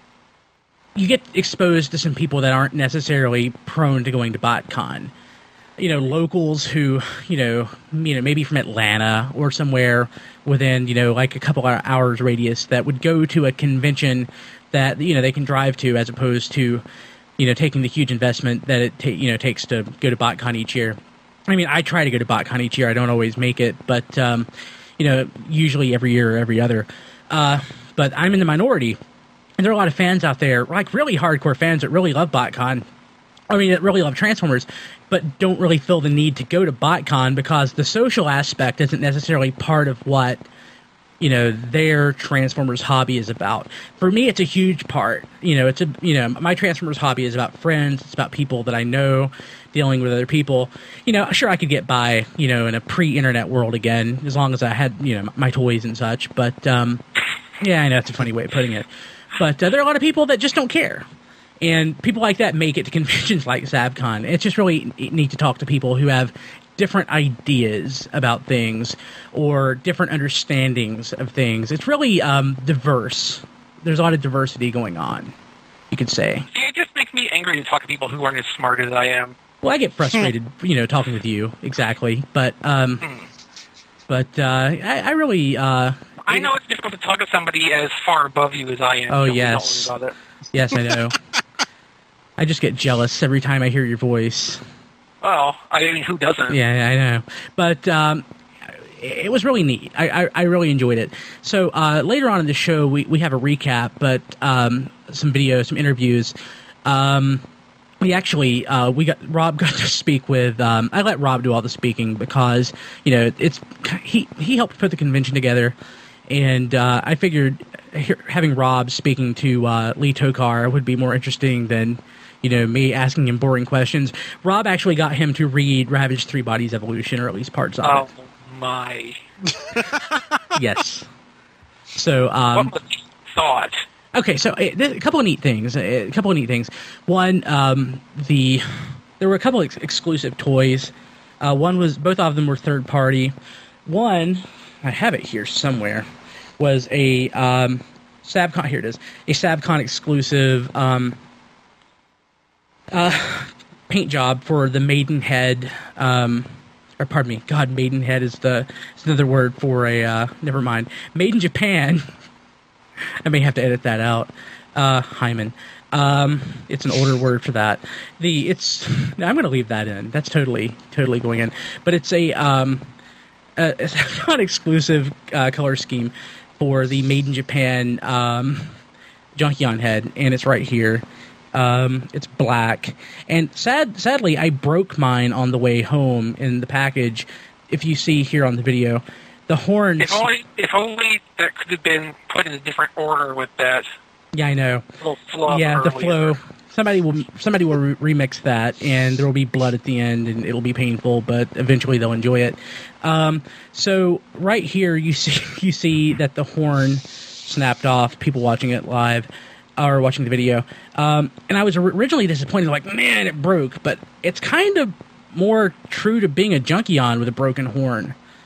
you get exposed to some people that aren't necessarily prone to going to BotCon. You know, locals who, you know, you know, maybe from Atlanta or somewhere within, you know, like a couple of hours radius that would go to a convention that, you know, they can drive to, as opposed to, you know, taking the huge investment that it ta- you know takes to go to BotCon each year. I mean, I try to go to BotCon each year. I don't always make it, but um, you know, usually every year or every other. Uh, but I'm in the minority, and there are a lot of fans out there, like really hardcore fans that really love BotCon. I mean, that really love Transformers, but don't really feel the need to go to BotCon because the social aspect isn't necessarily part of what, you know, their Transformers hobby is about. For me, it's a huge part. You know, it's a, you know, my Transformers hobby is about friends. It's about people that I know, dealing with other people. You know, sure, I could get by, you know, in a pre-internet world again, as long as I had, you know, my toys and such. But, um, yeah, I know that's a funny way of putting it. But uh, there are a lot of people that just don't care. And people like that make it to conventions like SavCon. It's just really neat to talk to people who have different ideas about things or different understandings of things. It's really um, diverse. There's a lot of diversity going on, you could say. It just makes me angry to talk to people who aren't as smart as I am. Well, I get frustrated, you know, talking with you, exactly. But, um, mm. but uh, I, I really... Uh, I know it's difficult to talk to somebody as far above you as I am. Oh, yes. Yes, I know. I just get jealous every time I hear your voice. Well, I mean, who doesn't? Yeah, I know. But um, it was really neat. I, I, I really enjoyed it. So uh, later on in the show, we, we have a recap, but um, some videos, some interviews. Um, we actually, uh, we got Rob got to speak with. Um, I let Rob do all the speaking because, you know, it's he he helped put the convention together, and uh, I figured having Rob speaking to uh, Lee Tokar would be more interesting than, you know, me asking him boring questions. Rob actually got him to read Ravage Three Bodies Evolution, or at least parts of oh, it. Oh, my. Yes. So, um... what was he thought? Okay, so uh, a couple of neat things. A couple of neat things. One, um, the... There were a couple of ex- exclusive toys. Uh, one was... Both of them were third-party. One, I have it here somewhere, was a, um... SavCon... Here it is. A SavCon exclusive, um... Uh, paint job for the Maidenhead, um, or pardon me, God, Maidenhead is the is another word for a, uh, never mind, Made in Japan. I may have to edit that out. Uh, Hyman. Um, it's an older word for that. The, it's, I'm going to leave that in. That's totally, totally going in. But it's a, um, a, it's not exclusive, uh, color scheme for the Made in Japan, um, Junkion head, and it's right here. Um, it's black, and sad, sadly, I broke mine on the way home in the package. If you see here on the video, the horns. If only, if only that could have been put in a different order with that. Yeah, I know. Little flow. Yeah, the earlier. flow. Somebody will somebody will re- remix that, and there will be blood at the end, and it'll be painful, but eventually they'll enjoy it. Um, so right here, you see you see that the horn snapped off. People watching it live. Or watching the video, um, and I was originally disappointed, like, man, it broke, but it's kind of more true to being a Junkion with a broken horn.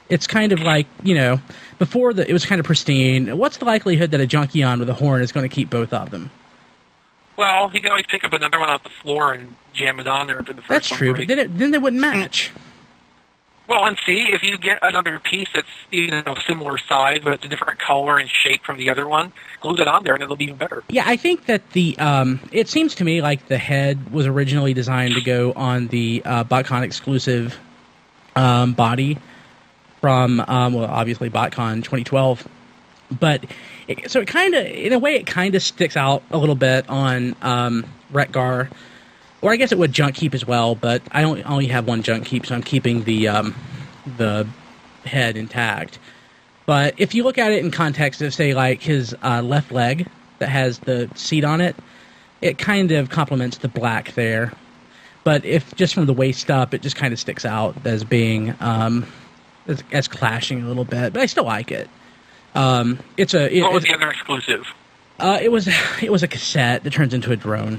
It's kind of like, you know, before the, it was kind of pristine. What's the likelihood that a Junkion with a horn is going to keep both of them? Well, he can always pick up another one off the floor and jam it on there for the first That's one. true, Right? but then, it, then they wouldn't match. Well, and see, if you get another piece that's, you know, similar size, but it's a different color and shape from the other one, glue it on there and it'll be even better. Yeah, I think that the, um, it seems to me like the head was originally designed to go on the uh, BotCon exclusive um, body from, um, well, obviously BotCon twenty twelve. But, it, so it kind of, in a way, it kind of sticks out a little bit on um, Wreck-Gar. Or I guess it would junk keep as well, but I only, only have one junk keep, so I'm keeping the um, the head intact. But if you look at it in context of, say, like his uh, left leg that has the seat on it, it kind of complements the black there. But if just from the waist up, it just kind of sticks out as being um, as, as clashing a little bit. But I still like it. Um, it's a. It, What was it's, the other exclusive? uh, it was it was a cassette that turns into a drone.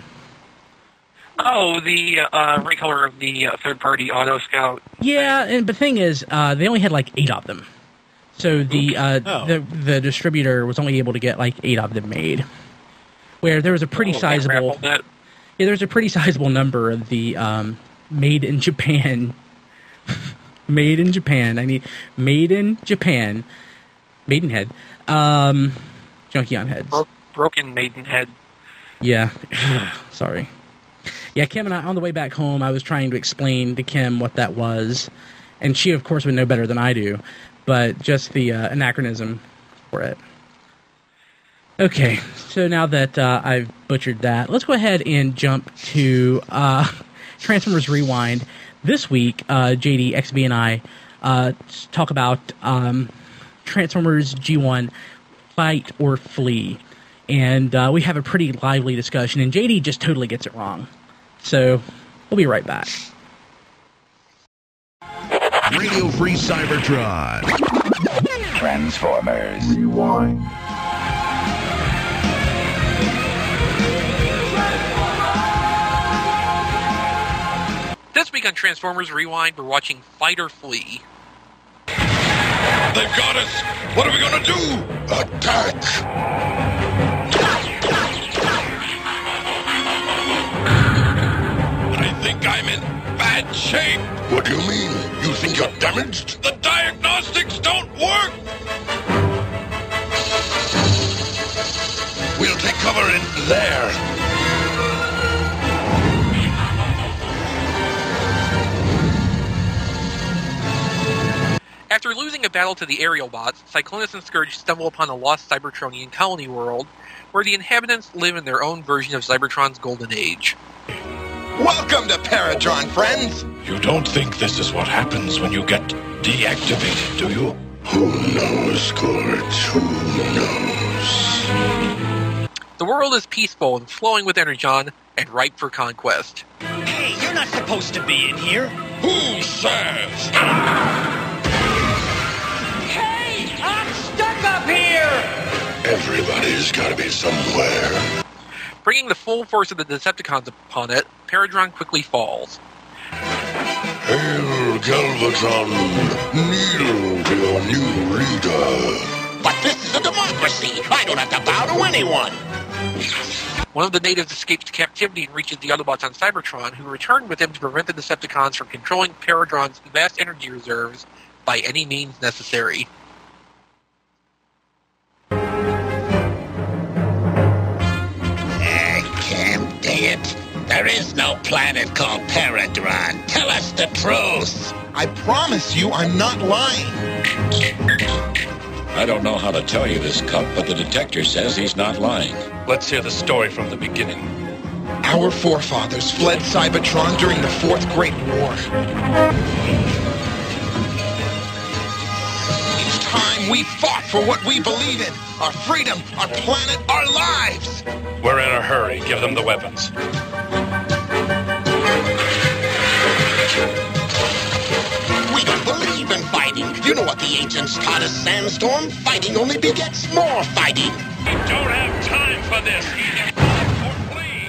Oh, the uh, recolor of the uh, third-party Auto Scout. Yeah, and the thing is, uh, they only had like eight of them, so the uh, Oh. the the distributor was only able to get like eight of them made. Where there was a pretty Oh, sizable, raffle net. yeah, there's a pretty sizable number of the um, made in Japan, made in Japan. I mean, made in Japan, Maidenhead, um, Junkion heads. Bro- broken Maidenhead. Yeah, sorry. Yeah, Kim and I, on the way back home, I was trying to explain to Kim what that was, and she, of course, would know better than I do, but just the uh, anachronism for it. Okay, so now that uh, I've butchered that, let's go ahead and jump to uh, Transformers Rewind. This week, uh, J D, X B, and I uh, talk about um, Transformers G one, Fight or Flee. And uh, we have a pretty lively discussion, and J D just totally gets it wrong. So, we'll be right back. Radio Free Cybertron. Transformers Rewind. This week on Transformers Rewind, we're watching Fight or Flee. They've got us! What are we gonna do? Attack! I think I'm in bad shape. What do you mean? You think you're damaged? The diagnostics don't work! We'll take cover in there. After losing a battle to the aerial bots, Cyclonus and Scourge stumble upon a lost Cybertronian colony world, where the inhabitants live in their own version of Cybertron's golden age. Welcome to Paratron, friends! You don't think this is what happens when you get deactivated, do you? Who knows, Scourge? Who knows? The world is peaceful and flowing with energon, and ripe for conquest. Hey, you're not supposed to be in here. Who says? Hey, I'm stuck up here! Everybody's gotta be somewhere. Bringing the full force of the Decepticons upon it, Paradron quickly falls. Hail, Galvatron! Kneel to your new leader. But this is a democracy. I don't have to bow to anyone. One of the natives escapes captivity and reaches the Autobots on Cybertron, who return with him to prevent the Decepticons from controlling Paradron's vast energy reserves by any means necessary. Damn it. There is no planet called Paradron. Tell us the truth. I promise you I'm not lying. I don't know how to tell you this, Cup, but the detector says he's not lying. Let's hear the story from the beginning. Our forefathers fled Cybertron during the Fourth Great War. Each time we fought for what we believe in. Our freedom, our planet, our lives. We're in a hurry. Give them the weapons. We don't believe in fighting. You know what the ancients taught us, Sandstorm? Fighting only begets more fighting. We don't have time for this. Either fight or flee.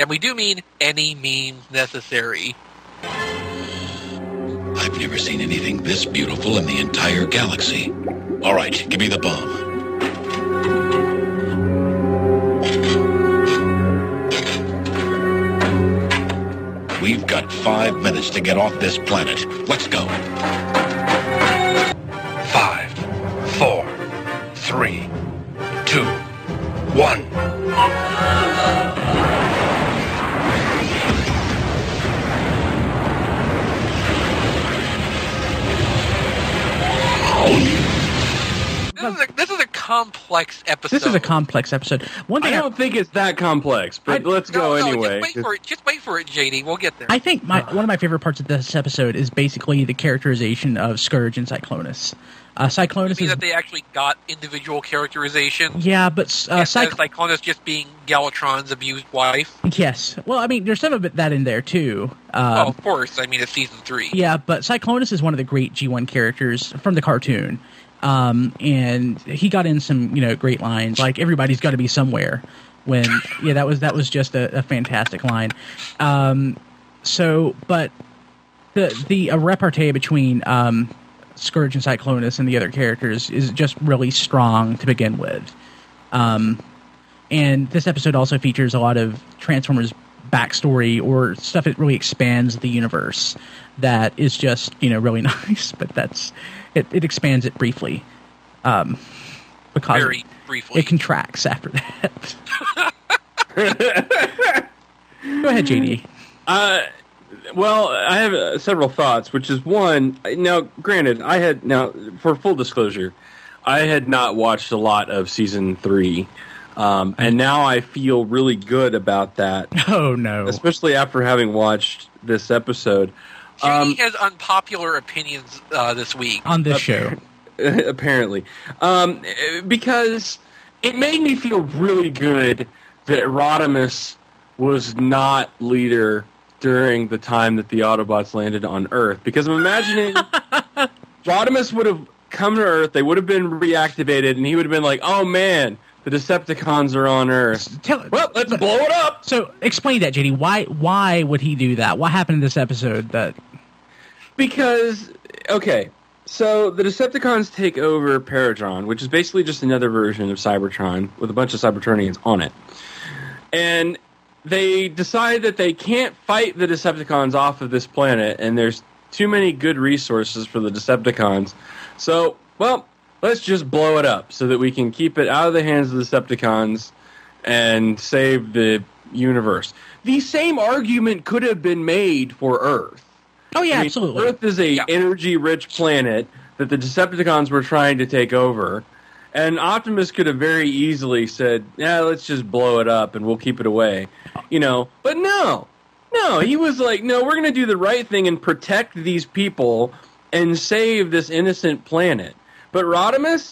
And we do mean any means necessary. I've never seen anything this beautiful in the entire galaxy. All right, give me the bomb. We've got five minutes to get off this planet. Let's go. Five, four, three, two, one. This is, a, this is a complex episode. This is a complex episode. One thing I don't think it's that complex, but I- let's go no, no, anyway. Just wait for it. Just wait for it, J D. We'll get there. I think my, one of my favorite parts of this episode is basically the characterization of Scourge and Cyclonus. Uh, Cyclonus I mean is that they actually got individual characterization. yeah, but uh, Instead Cyc- of Cyclonus just being Galvatron's abused wife. yes. Well, I mean, there's some of it that in there too. Um, well, of course. I mean, it's season three. Yeah, but Cyclonus is one of the great G one characters from the cartoon. Um, and he got in some, you know, great lines like "everybody's got to be somewhere." When yeah, that was that was just a, a fantastic line. Um, so, but the the uh, repartee between um, Scourge and Cyclonus and the other characters is just really strong to begin with. Um, and this episode also features a lot of Transformers backstory or stuff that really expands the universe. That is just, you know, really nice, but that's it, it expands it briefly. Um, because Very it, briefly. it contracts after that. Go ahead, J D. Uh, well, I have uh, several thoughts, which is one. Now, granted, I had now for full disclosure, I had not watched a lot of season three, um, and now I feel really good about that. Oh no! Especially after having watched this episode. J D Um, has unpopular opinions uh, this week. On this show. Apparently. Um, because it made me feel really good that Rodimus was not leader during the time that the Autobots landed on Earth. Because I'm imagining Rodimus would have come to Earth, they would have been reactivated, and he would have been like, oh man, the Decepticons are on Earth. Tell, well, let's blow it up! So, explain that, J D. Why why would he do that? What happened in this episode that... Because, okay, so the Decepticons take over Paratron, which is basically just another version of Cybertron with a bunch of Cybertronians on it. And they decide that they can't fight the Decepticons off of this planet, and there's too many good resources for the Decepticons. So, well, let's just blow it up so that we can keep it out of the hands of the Decepticons and save the universe. The same argument could have been made for Earth. Oh, yeah, I mean, absolutely. Earth is a Yeah. energy-rich planet that the Decepticons were trying to take over, and Optimus could have very easily said, yeah, let's just blow it up and we'll keep it away. You know, but no. No, he was like, no, we're going to do the right thing and protect these people and save this innocent planet. But Rodimus,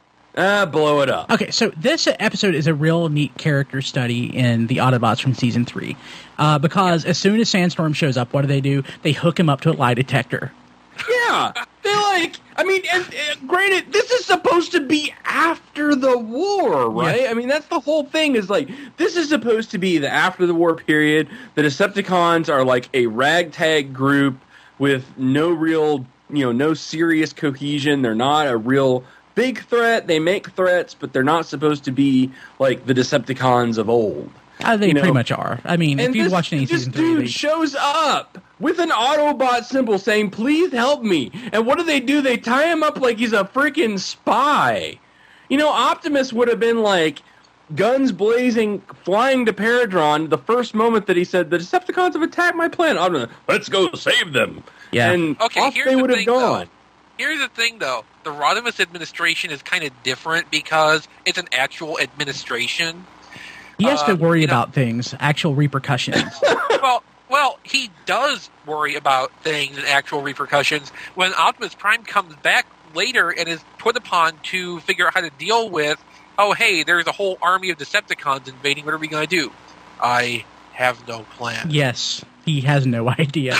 ah, blow it up. Okay, so this episode is a real neat character study in the Autobots from Season three. Uh, because as soon as Sandstorm shows up, what do they do? They hook him up to a lie detector. Yeah, they like, I mean, and, and granted, this is supposed to be after the war, right? Yeah. I mean, that's the whole thing is like, this is supposed to be the after the war period. The Decepticons are like a ragtag group with no real, you know, no serious cohesion. They're not a real big threat. They make threats, but they're not supposed to be like the Decepticons of old. Uh, they You know, pretty much are. I mean, if And you've this, watched any this Season dude three... They, shows up with an Autobot symbol saying, please help me. And what do they do? They tie him up like he's a freaking spy. You know, Optimus would have been like, guns blazing, flying to Paradron the first moment that he said, the Decepticons have attacked my planet. Optimus, let's go save them. Yeah. And Okay, off here's they the would have thing, gone. Here's the thing, though. The Rodimus administration is kind of different because it's an actual administration. he has uh, to worry you know- about things, actual repercussions. well, well, he does worry about things and actual repercussions. When Optimus Prime comes back later and is put upon to figure out how to deal with, oh, hey, there's a whole army of Decepticons invading. What are we going to do? I have no plan. Yes, he has no idea.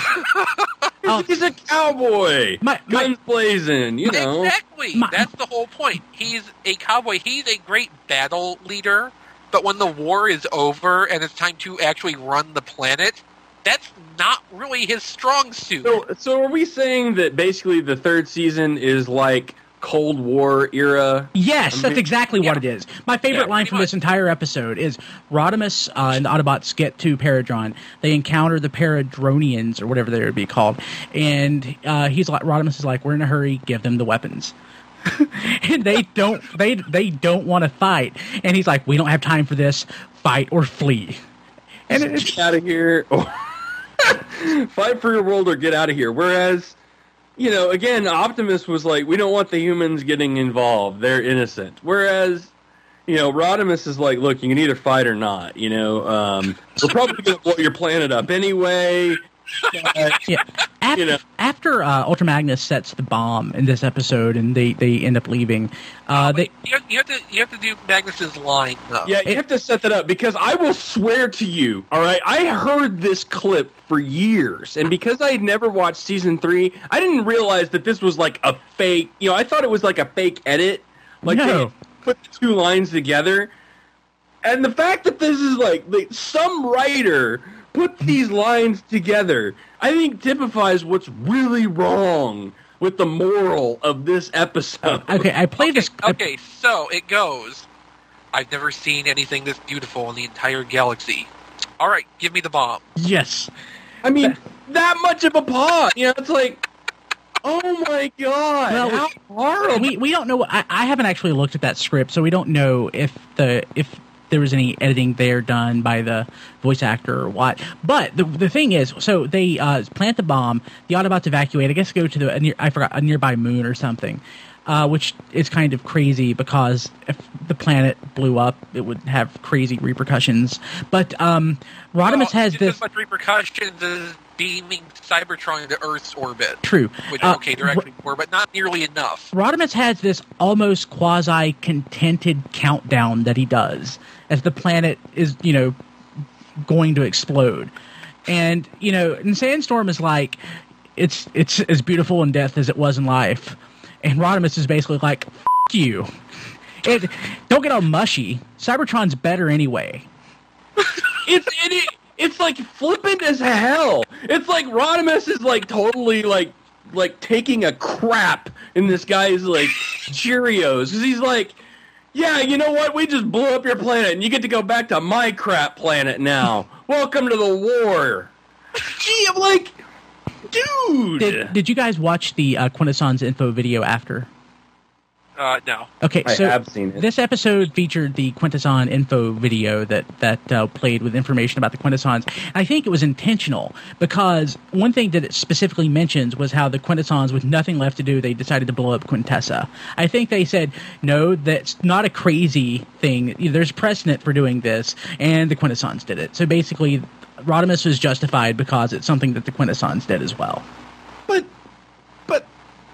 Oh, He's a cowboy. My- my- guns blazing, you know. Exactly. My- That's the whole point. He's a cowboy. He's a great battle leader, but when the war is over and it's time to actually run the planet, that's not really his strong suit. So, so are we saying that basically the third season is like Cold War era? Yes, that's exactly yeah. what it is. My favorite Yeah, line from this entire episode is Rodimus uh, and the Autobots get to Paradron. They encounter the Paradronians, or whatever they would be called, and uh, he's like, Rodimus is like, "We're in a hurry. Give them the weapons." And they don't. They they don't want to fight, and he's like, "We don't have time for this. Fight or flee." And Get it's out of here. Or fight for your world or get out of here. Whereas, you know, again, Optimus was like, we don't want the humans getting involved. They're innocent. Whereas, you know, Rodimus is like, look, you can either fight or not. You know, um, we're probably going to blow your planet up anyway. Uh, yeah. After, you know. after uh, Ultra Magnus sets the bomb in this episode, and they, they end up leaving, uh, they You have, you have to you have to do Magnus's line though. Yeah, you have to set that up, because I will swear to you, all right, I heard this clip for years, and because I had never watched season three, I didn't realize that this was like a fake, you know, I thought it was like a fake edit, like No. they put the two lines together, and the fact that this is like, like some writer put these lines together, I think typifies what's really wrong with the moral of this episode. okay. I played Okay, this. I- okay, so it goes. I've never seen anything this beautiful in the entire galaxy. All right, give me the bomb. yes. I mean, that much of a paw. You know, it's like, oh my god, Well, how horrible. We we don't know. I, I haven't actually looked at that script, so we don't know if the if there was any editing there done by the voice actor or what. But the the thing is, so they uh, plant the bomb. The Autobots evacuate. I guess go to the a near, I forgot a nearby moon or something, uh, which is kind of crazy because if the planet blew up, it would have crazy repercussions. But um, Rodimus Well, has just this. as much repercussions as beaming Cybertron into Earth's orbit. True. Which, Uh, okay, there actually were, but not nearly enough. Rodimus has this almost quasi-contented countdown that he does as the planet is, you know, going to explode. And, you know, and Sandstorm is like, it's it's as beautiful in death as it was in life. And Rodimus is basically like, F*** you. It, don't get all mushy. Cybertron's better anyway. it's it, it, it's like flippant as hell. It's like Rodimus is like totally like like taking a crap in this guy's like Cheerios, because he's like, yeah, you know what? We just blew up your planet, and you get to go back to my crap planet now. Welcome to the war. Gee, I'm like, dude. Did, did you guys watch the uh, Quintessons info video after? Uh, no. Okay, I so have seen it. This episode featured the Quintesson info video that that uh, played with information about the Quintessons. I think it was intentional because one thing that it specifically mentions was how the Quintessons, with nothing left to do, they decided to blow up Quintessa. I think they said, no, that's not a crazy thing. There's precedent for doing this, and the Quintessons did it. So basically, Rodimus was justified because it's something that the Quintessons did as well. But, but,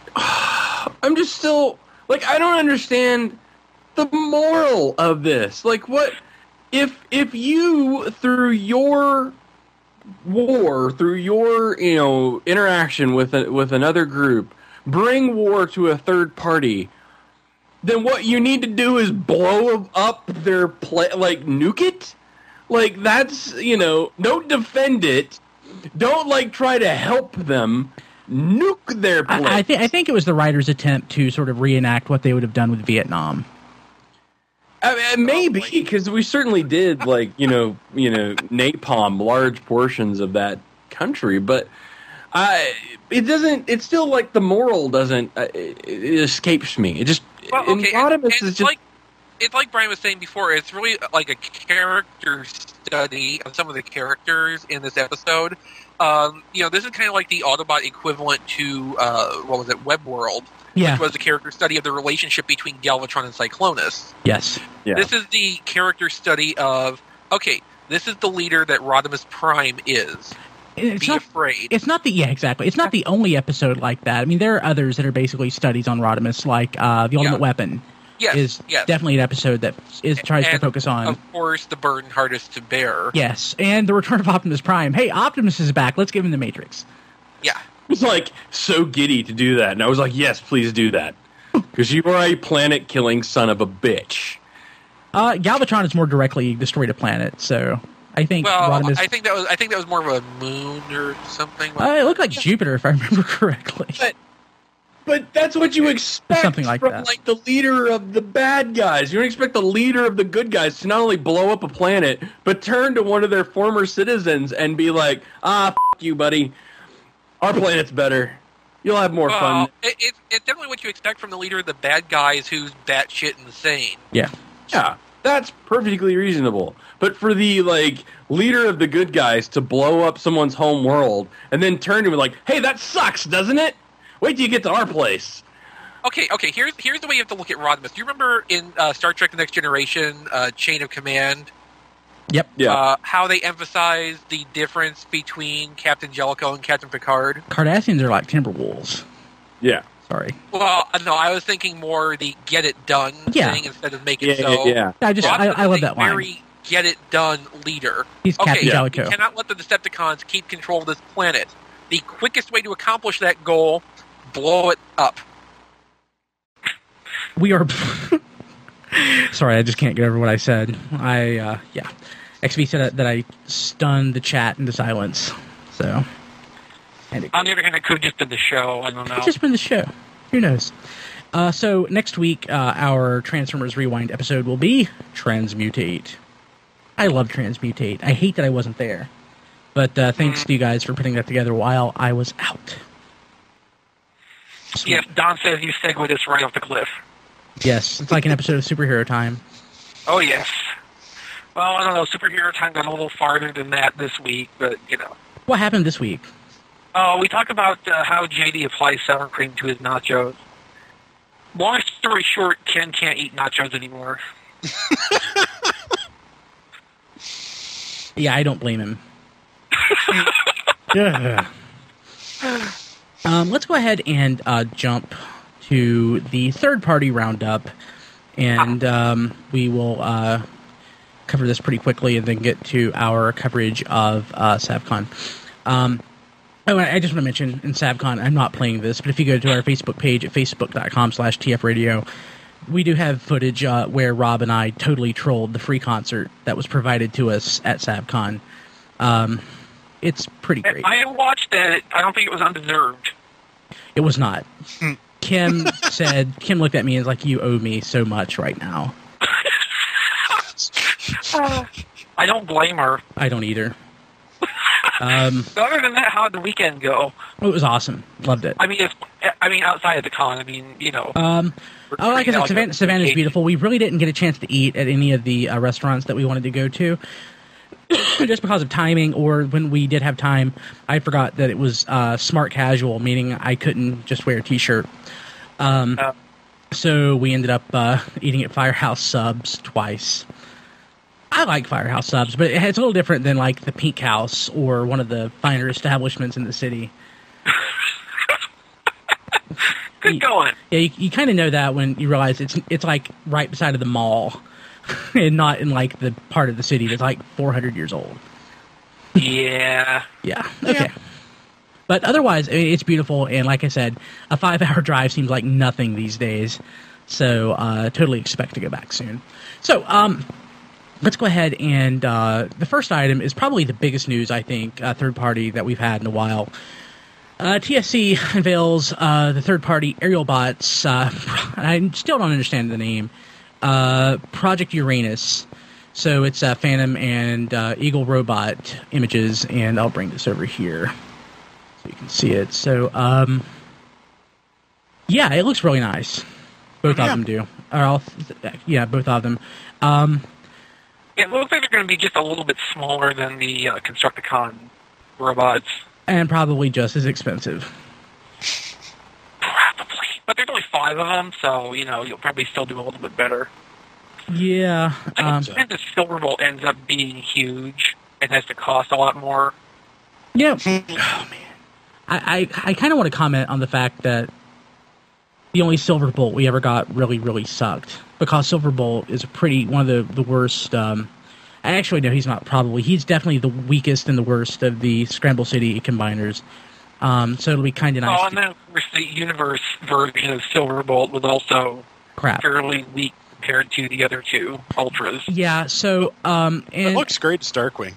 I'm just still, like, I don't understand the moral of this. Like, what, if, if you, through your war, through your, you know, interaction with a, with another group, bring war to a third party, then what you need to do is blow up their play, like, nuke it? Like, that's, you know, don't defend it. Don't, like, try to help them. Nuke their place. I, I, th- I think it was the writer's attempt to sort of reenact what they would have done with Vietnam. I mean, maybe, because we certainly did, like, you know, you know, napalm large portions of that country, but I, it doesn't, it's still like the moral doesn't, uh, it, it escapes me. It just, Well, and okay, a lot and, of this and is it's just, like it's like Brian was saying before. It's really like a character study of some of the characters in this episode. Um, you know, this is kind of like the Autobot equivalent to uh, what was it, Web World, Yeah. which was the character study of the relationship between Galvatron and Cyclonus. Yes. yeah. This is the character study of okay, this is the leader that Rodimus Prime is. It's Be not, afraid. It's not the yeah exactly. It's not the only episode like that. I mean, there are others that are basically studies on Rodimus, like uh, the Ultimate Yeah. Weapon. Yes, is yes. definitely an episode that is tries and to focus on. Of course, the burden hardest to bear. Yes, and the return of Optimus Prime. Hey, Optimus is back. Let's give him the Matrix. Yeah. I was like so giddy to do that, and I was like, yes, please do that, because you are a planet-killing son of a bitch. Uh, Galvatron is more directly destroyed a planet, so I think Well, Rodimus... I think that was I think that was more of a moon or something. Uh, it looked like Jupiter, if I remember correctly. But, but that's what you expect Something like from that. like the leader of the bad guys. You don't expect the leader of the good guys to not only blow up a planet, but turn to one of their former citizens and be like, ah, f*** you, buddy. Our planet's better. You'll have more well, fun. It, it, it's definitely what you expect from the leader of the bad guys who's batshit insane. Yeah. Yeah, that's perfectly reasonable. But for the, like, leader of the good guys to blow up someone's home world and then turn to him like, hey, that sucks, doesn't it? Wait till you get to our place. Okay, okay. Here's here's the way you have to look at Rodimus. Do you remember in uh, Star Trek: The Next Generation, uh, Chain of Command? Yep. Yeah. Uh, how they emphasize the difference between Captain Jellicoe and Captain Picard. Cardassians are like Timberwolves. Yeah. Sorry. Well, uh, no, I was thinking more the get it done Yeah. thing instead of make Yeah, it so. yeah, yeah. I just I, Rodimus I is love a that line. Very get it done leader. He's okay, Captain Jellicoe. we cannot let the Decepticons keep control of this planet. The quickest way to accomplish that goal, blow it up. We are... Sorry, I just can't get over what I said. I, uh, yeah. X V said that I stunned the chat into silence. So... And it, On the other hand, it could have just been the show. I don't know. it's just been the show. Who knows? Uh, so next week, uh, our Transformers Rewind episode will be Transmutate. I love Transmutate. I hate that I wasn't there. But uh, thanks to you guys for putting that together while I was out. Sweet. Yes, Don says you segued us right off the cliff. Yes, it's like an episode of Superhero Time. Oh, yes. Well, I don't know. Superhero Time got a little farther than that this week, but, you know. What happened this week? Oh, we talked about uh, how J D applies sour cream to his nachos. Long story short, Ken can't eat nachos anymore. Yeah, I don't blame him. Yeah. Um, let's go ahead and uh, jump to the third-party roundup, and um, we will uh, cover this pretty quickly and then get to our coverage of uh, SavCon. Um, oh, I just want to mention, in SavCon, I'm not playing this, but if you go to our Facebook page at facebook.com slash tfradio, we do have footage uh, where Rob and I totally trolled the free concert that was provided to us at SavCon. Um, it's pretty great. I watched it. I don't think it was undeserved. It was not. Kim said, Kim looked at me and was like, you owe me so much right now. uh, I don't blame her. I don't either. Um, Other than that, how did the weekend go? It was awesome. Loved it. I mean, it's, I mean, outside of the con, I mean, you know. Um, oh, like I said, Savannah, Savannah's beautiful. We really didn't get a chance to eat at any of the uh, restaurants that we wanted to go to. Just because of timing, or when we did have time, I forgot that it was uh, smart casual, meaning I couldn't just wear a t-shirt. Um, uh, so we ended up uh, eating at Firehouse Subs twice. I like Firehouse Subs, but it's a little different than like the Pink House or one of the finer establishments in the city. Good you, going. Yeah, you, you kind of know that when you realize it's it's like right beside of the mall. And not in, like, the part of the city that's, like, four hundred years old. Yeah. Yeah, okay. Yeah. But otherwise, I mean, it's beautiful, and like I said, a five-hour drive seems like nothing these days. So, uh, totally expect to go back soon. So, um, let's go ahead and, uh, the first item is probably the biggest news, I think, uh, third-party that we've had in a while. Uh, T S C unveils uh, the third-party aerial bots. Uh, I still don't understand the name. Uh, Project Uranus. So it's uh, Phantom and uh, Eagle robot images, and I'll bring this over here so you can see it. So, um, yeah, it looks really nice. Both yeah. of them do. Or I'll, yeah, both of them. Um, it looks like they're going to be just a little bit smaller than the uh, Constructicon robots. And probably just as expensive. But there's only five of them, so, you know, you'll probably still do a little bit better. Yeah. Um, I think the Silverbolt ends up being huge and has to cost a lot more. Yeah. Oh, man. I, I, I kind of want to comment on the fact that the only Silverbolt we ever got really, really sucked. Because Silverbolt is a pretty, one of the, the worst... Um, I actually, no, he's not probably. He's definitely the weakest and the worst of the Scramble City combiners. Um, so it'll be kind of nice. Oh, and then of course the Universe version of Silverbolt was also crap. fairly weak compared to the other two Ultras. Yeah, so... Um, and, it looks great as Darkwing.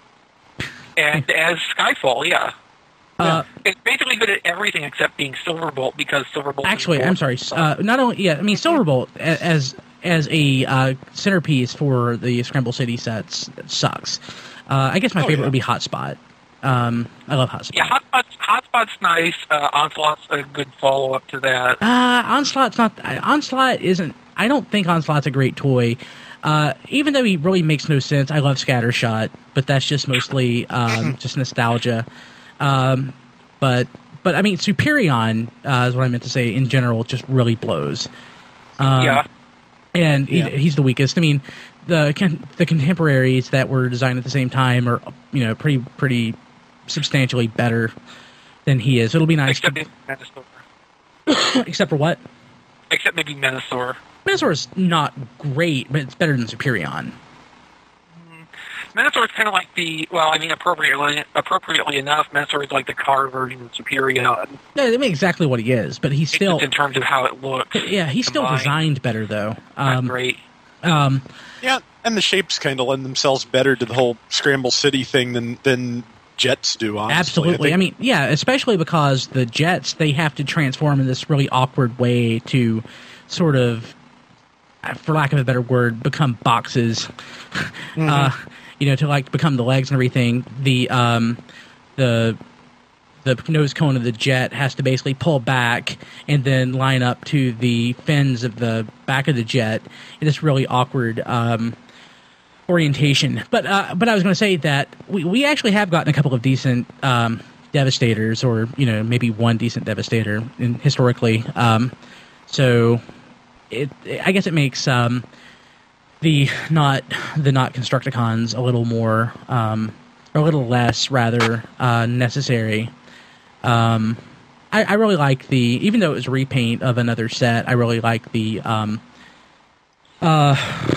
And as Skyfall, yeah. Uh, it's basically good at everything except being Silverbolt, because Silverbolt... Actually, I'm sorry. Uh, not only... Yeah, I mean, Silverbolt, as as a uh, centerpiece for the Scramble City sets, sucks. Uh, I guess my oh, favorite yeah. would be Hotspot. Um, I love Hotspot. Yeah, Hotspot's, Hotspot's nice. Uh, Onslaught's a good follow-up to that. Uh, Onslaught's not... Onslaught isn't... I don't think Onslaught's a great toy. Uh, even though he really makes no sense, I love Scattershot, but that's just mostly um, just nostalgia. Um, but, but I mean, Superion, uh, is what I meant to say, in general, just really blows. Um, yeah. And he, yeah. he's the weakest. I mean, the con- the contemporaries that were designed at the same time are, you know, pretty pretty substantially better than he is. It'll be nice. Except to... Menasor. Except for what? Except maybe Menasor. Menasor is not great, but it's better than Superion. Menasor is kind of like the, well, I mean, appropriately appropriately enough, Menasor is like the car version of Superion. No, I mean exactly what he is, but he's still... Just in terms of how it looks. Yeah, he's still combined. designed better, though. Um, Not great. Um, yeah, and the shapes kind of lend themselves better to the whole Scramble City thing than, than Jets do, honestly. Absolutely. I, I mean, yeah, especially because the Jets, they have to transform in this really awkward way to sort of, for lack of a better word, become boxes. Mm-hmm. Uh, you know, to like become the legs and everything. The um, the the nose cone of the jet has to basically pull back and then line up to the fins of the back of the jet in this really awkward um, orientation. But uh, but I was going to say that we we actually have gotten a couple of decent um, Devastators, or you know maybe one decent Devastator in, historically. Um, so it I guess it makes um, the not the not Constructicons a little more um, or a little less rather uh, necessary. Um, I, I really like the, even though it was a repaint of another set, I really like the um, uh,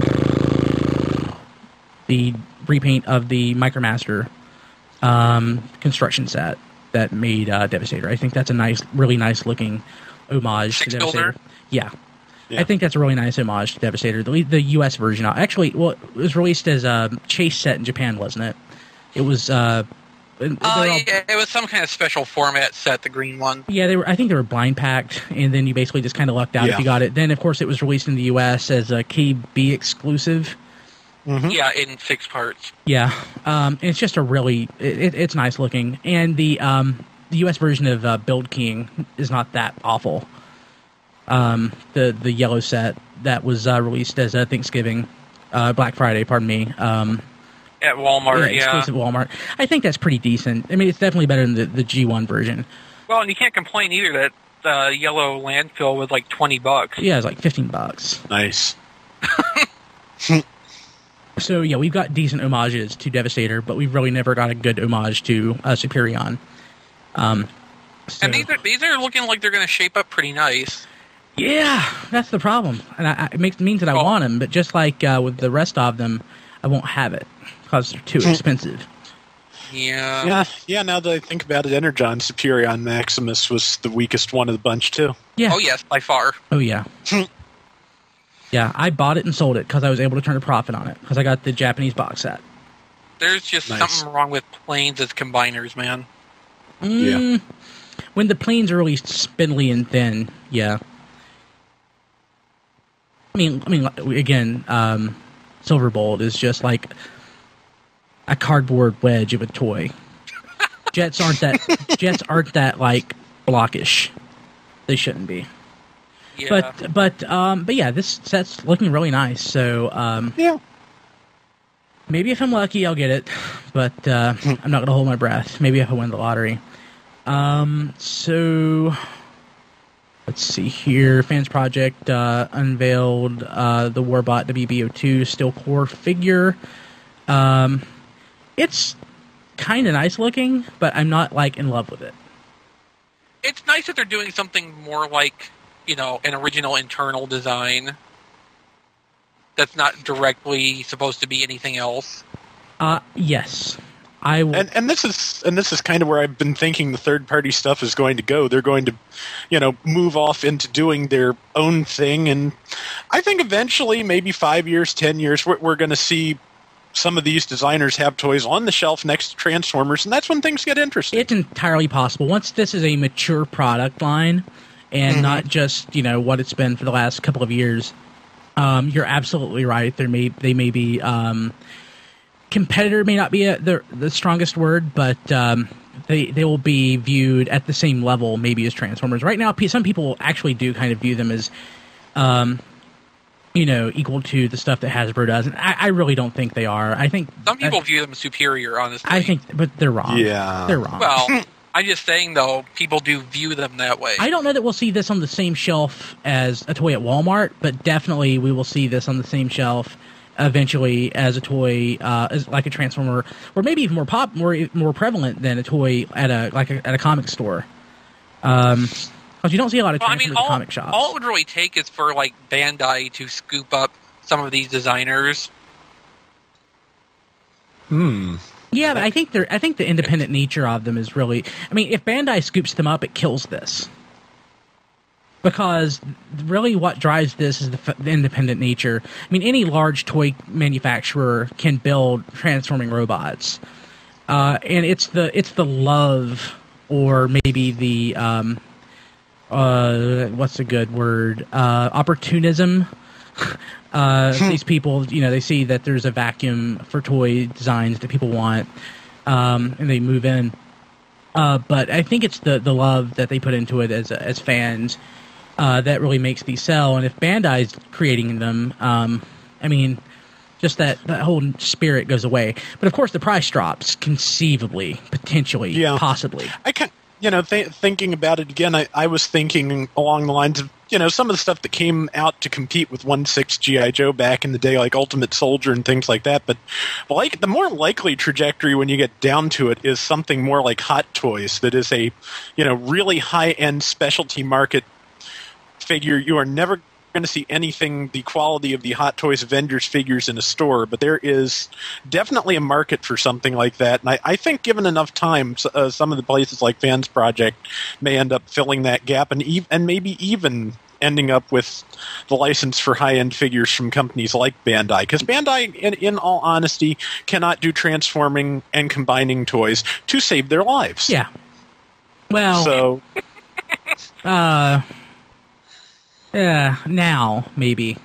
the repaint of the Micromaster um, construction set that made uh, Devastator. I think that's a nice, really nice looking homage Six to Devastator. builder? Yeah. Yeah. I think that's a really nice homage to Devastator. The, the U S version, actually, well, it was released as a chase set in Japan, wasn't it? It was. Uh, Oh, all, yeah, it was some kind of special format set, the green one. Yeah, they were. I think they were blind packed, and then you basically just kind of lucked out yeah. if you got it. Then, of course, it was released in the U S as a K B exclusive. Mm-hmm. Yeah, in six parts. Yeah, um, it's just a really, it, it's nice looking, and the um, the U S version of uh, Build King is not that awful. Um, the the yellow set that was uh, released as a Thanksgiving, uh, Black Friday, pardon me. Um, At Walmart, yeah, yeah. exclusive Walmart. I think that's pretty decent. I mean, it's definitely better than the, the G one version. Well, and you can't complain either that the yellow landfill was like twenty bucks. Yeah, it's like fifteen bucks. Nice. So yeah, we've got decent homages to Devastator, but we've really never got a good homage to uh, Superion. Um, so, And these are these are looking like they're going to shape up pretty nice. yeah, that's the problem, and I, I, it makes means that I Oh. want them, but just like uh, with the rest of them, I won't have it because they're too expensive. Yeah. Yeah, yeah. Now that I think about it, Energon Superion Maximus was the weakest one of the bunch too. Yeah. Oh yes, by far. Oh yeah. Yeah, I bought it and sold it because I was able to turn a profit on it because I got the Japanese box set. There's just Nice. something wrong with planes as combiners, man. Mm, when the planes are really spindly and thin, yeah. I mean, I mean, again, um, Silverbolt is just like a cardboard wedge of a toy. Jets aren't that. Jets aren't that like blockish. They shouldn't be. Yeah. But but um, but yeah, this set's looking really nice. So um, Yeah. maybe if I'm lucky, I'll get it. But uh, I'm not gonna hold my breath. Maybe if I win the lottery. Um, so let's see here. Fans Project uh, unveiled uh, the Warbot W B O two Steel Core figure. Um, it's kind of nice looking, but I'm not like in love with it. It's nice that they're doing something more like, you know, an original internal design that's not directly supposed to be anything else. Uh, yes. I w- and and this is and this is kind of where I've been thinking the third party stuff is going to go. They're going to, you know, move off into doing their own thing, and I think eventually, maybe five years, ten years, we're, we're going to see some of these designers have toys on the shelf next to Transformers, and that's when things get interesting. It's entirely possible. Once this is a mature product line, and mm-hmm. not just, you know, what it's been for the last couple of years, um, you're absolutely right. There may they may be. Um, Competitor may not be a, the the strongest word, but um, they they will be viewed at the same level maybe as Transformers. Right now, some people actually do kind of view them as, um, you know, equal to the stuff that Hasbro does. And I, I really don't think they are. I think some people I, view them superior. Honestly, I think, but they're wrong. Yeah, they're wrong. Well, I'm just saying though, people do view them that way. I don't know that we'll see this on the same shelf as a toy at Walmart, but definitely we will see this on the same shelf eventually as a toy, uh, as like a Transformer, or maybe even more pop, more more prevalent than a toy at a like a, at a comic store. Um, because you don't see a lot of well, Transformers I mean, at all, comic shops. All it would really take is for like Bandai to scoop up some of these designers. Hmm. Yeah, but I think they're. I think the independent nature of them is really. I mean, if Bandai scoops them up, it kills this. Because really what drives this is the, f- the independent nature. I mean, any large toy manufacturer can build transforming robots. Uh, and it's the it's the love, or maybe the, um, uh, what's a good word? Uh, opportunism. uh, these people, you know, they see that there's a vacuum for toy designs that people want, um, and they move in. Uh, but I think it's the, the love that they put into it as as fans. Uh, that really makes these sell, and if Bandai's creating them, um, I mean, just that, that whole spirit goes away. But of course, the price drops conceivably, potentially, yeah. possibly. I can, you know, th- thinking about it again, I, I was thinking along the lines of, you know, some of the stuff that came out to compete with one six G I Joe back in the day, like Ultimate Soldier and things like that. But like the more likely trajectory when you get down to it is something more like Hot Toys, that is a, you know, really high end specialty market figure. You are never going to see anything the quality of the Hot Toys Avengers figures in a store, but there is definitely a market for something like that. And I, I think given enough time, uh, some of the places like Fans Project may end up filling that gap, and, e- and maybe even ending up with the license for high-end figures from companies like Bandai. Because Bandai, in, in all honesty, cannot do transforming and combining toys to save their lives. Yeah. Well, so... uh... Yeah, now maybe.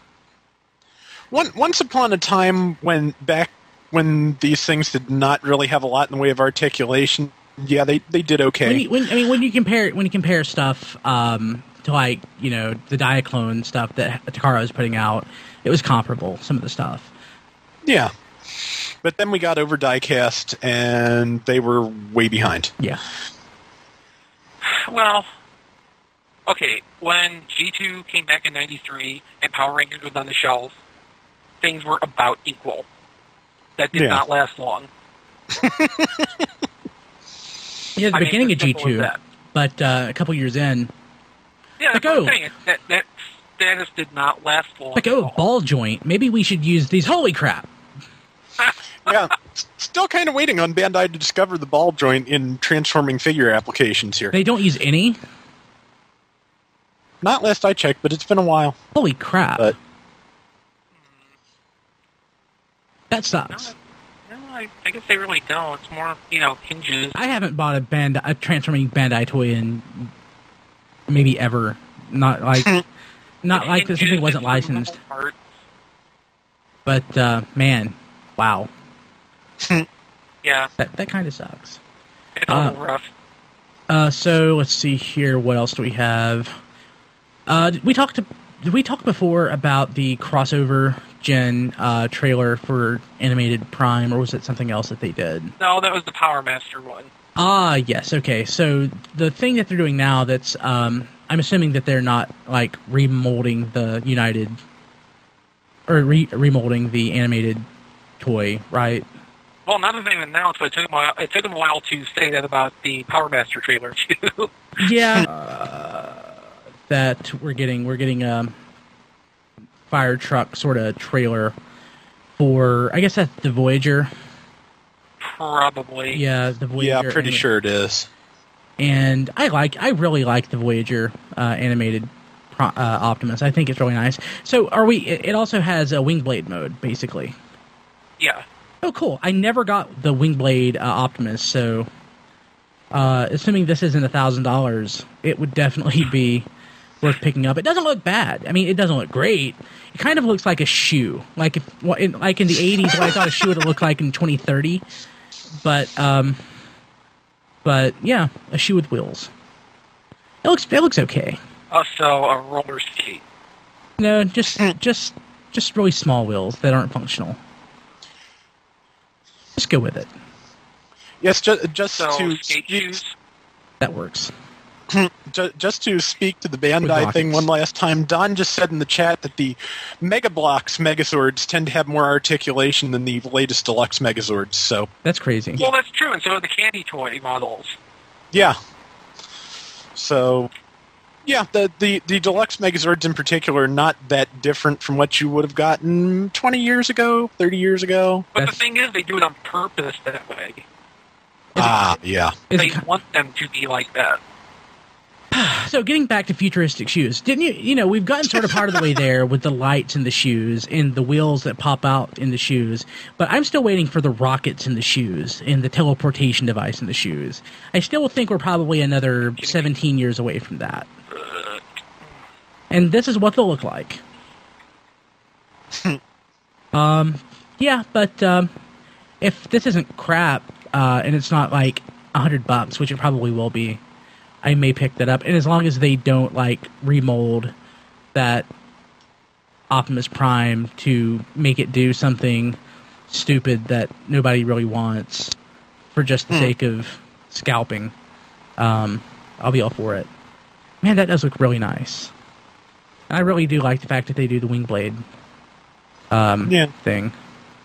One, once upon a time, when back when these things did not really have a lot in the way of articulation, yeah, they, they did okay. When you, when, I mean, when you compare when you compare stuff um, to like you know the Diaclone stuff that Takara was putting out, it was comparable. Some of the stuff. Yeah, but then we got over diecast, and they were way behind. Yeah. Well. Okay, when G two came back in ninety-three and Power Rangers was on the shelf, things were about equal. That did yeah. not last long. Yeah, the I beginning mean, of G two, but uh, a couple years in. Yeah, like, that's oh, what I'm saying. That, that status did not last long. Like, oh, ball joint. Maybe we should use these. Holy crap. Yeah, still kind of waiting on Bandai to discover the ball joint in transforming figure applications here. They don't use any? Not last I checked, but it's been a while. Holy crap. But that sucks. No, no I, I guess they really don't. It's more, you know, hinges. I haven't bought a Bandai, a transforming Bandai toy in maybe ever. Not like, not like this thing wasn't licensed. But, uh, man, wow. Yeah. That that kind of sucks. It's a little uh, rough. Uh, so, let's see here. What else do we have? Uh, did we talked to, did we talk before about the crossover gen uh, trailer for Animated Prime, or was it something else that they did? No, that was the Power Master one. Ah, yes. Okay, so the thing that they're doing now, that's um, I'm assuming that they're not like remolding the United or re- remolding the animated toy, right? Well, not that they've announced, but it took them a while, it took them a while to say that about the Power Master trailer too. Yeah. Uh, that we're getting we're getting a fire truck sort of trailer for, I guess that's the Voyager. Probably. Yeah, the Voyager. Yeah, pretty anima- sure it is. And I like, I really like the Voyager uh, animated pro- uh, Optimus. I think it's really nice. So, are we? It, it also has a Wingblade mode, basically. Yeah. Oh, cool! I never got the Wingblade uh, Optimus, so uh, assuming this isn't a thousand dollars, it would definitely be worth picking up. It doesn't look bad. I mean, it doesn't look great. It kind of looks like a shoe, like if, in, like in the eighties, what I thought a shoe would look like in twenty thirty. But um, but yeah, a shoe with wheels. It looks it looks okay. Also, a roller skate. No, just just just really small wheels that aren't functional. Just go with it. Yes, just just So, to skate shoes. That works. ju- just to speak to the With Bandai rockets. thing one last time. Don just said in the chat that the Mega Bloks Megazords tend to have more articulation than the latest deluxe Megazords. So That's crazy. Well, that's true, and so are the candy toy models. yeah. So yeah, the, the, the deluxe Megazords in particular are not that different from what you would have gotten twenty years ago, thirty years ago. But That's- the thing is, they do it on purpose that way. Ah, yeah. Is They it- want them to be like that. So getting back to futuristic shoes, didn't you? You know, we've gotten sort of part of the way there with the lights in the shoes and the wheels that pop out in the shoes. But I'm still waiting for the rockets in the shoes and the teleportation device in the shoes. I still think we're probably another seventeen years away from that. And this is what they'll look like. um, yeah, but um, if this isn't crap uh, and it's not like a hundred bucks, which it probably will be, I may pick that up. And as long as they don't like remold that Optimus Prime to make it do something stupid that nobody really wants for just the Hmm. sake of scalping, um, I'll be all for it. Man, that does look really nice. And I really do like the fact that they do the Wingblade um, Yeah. thing.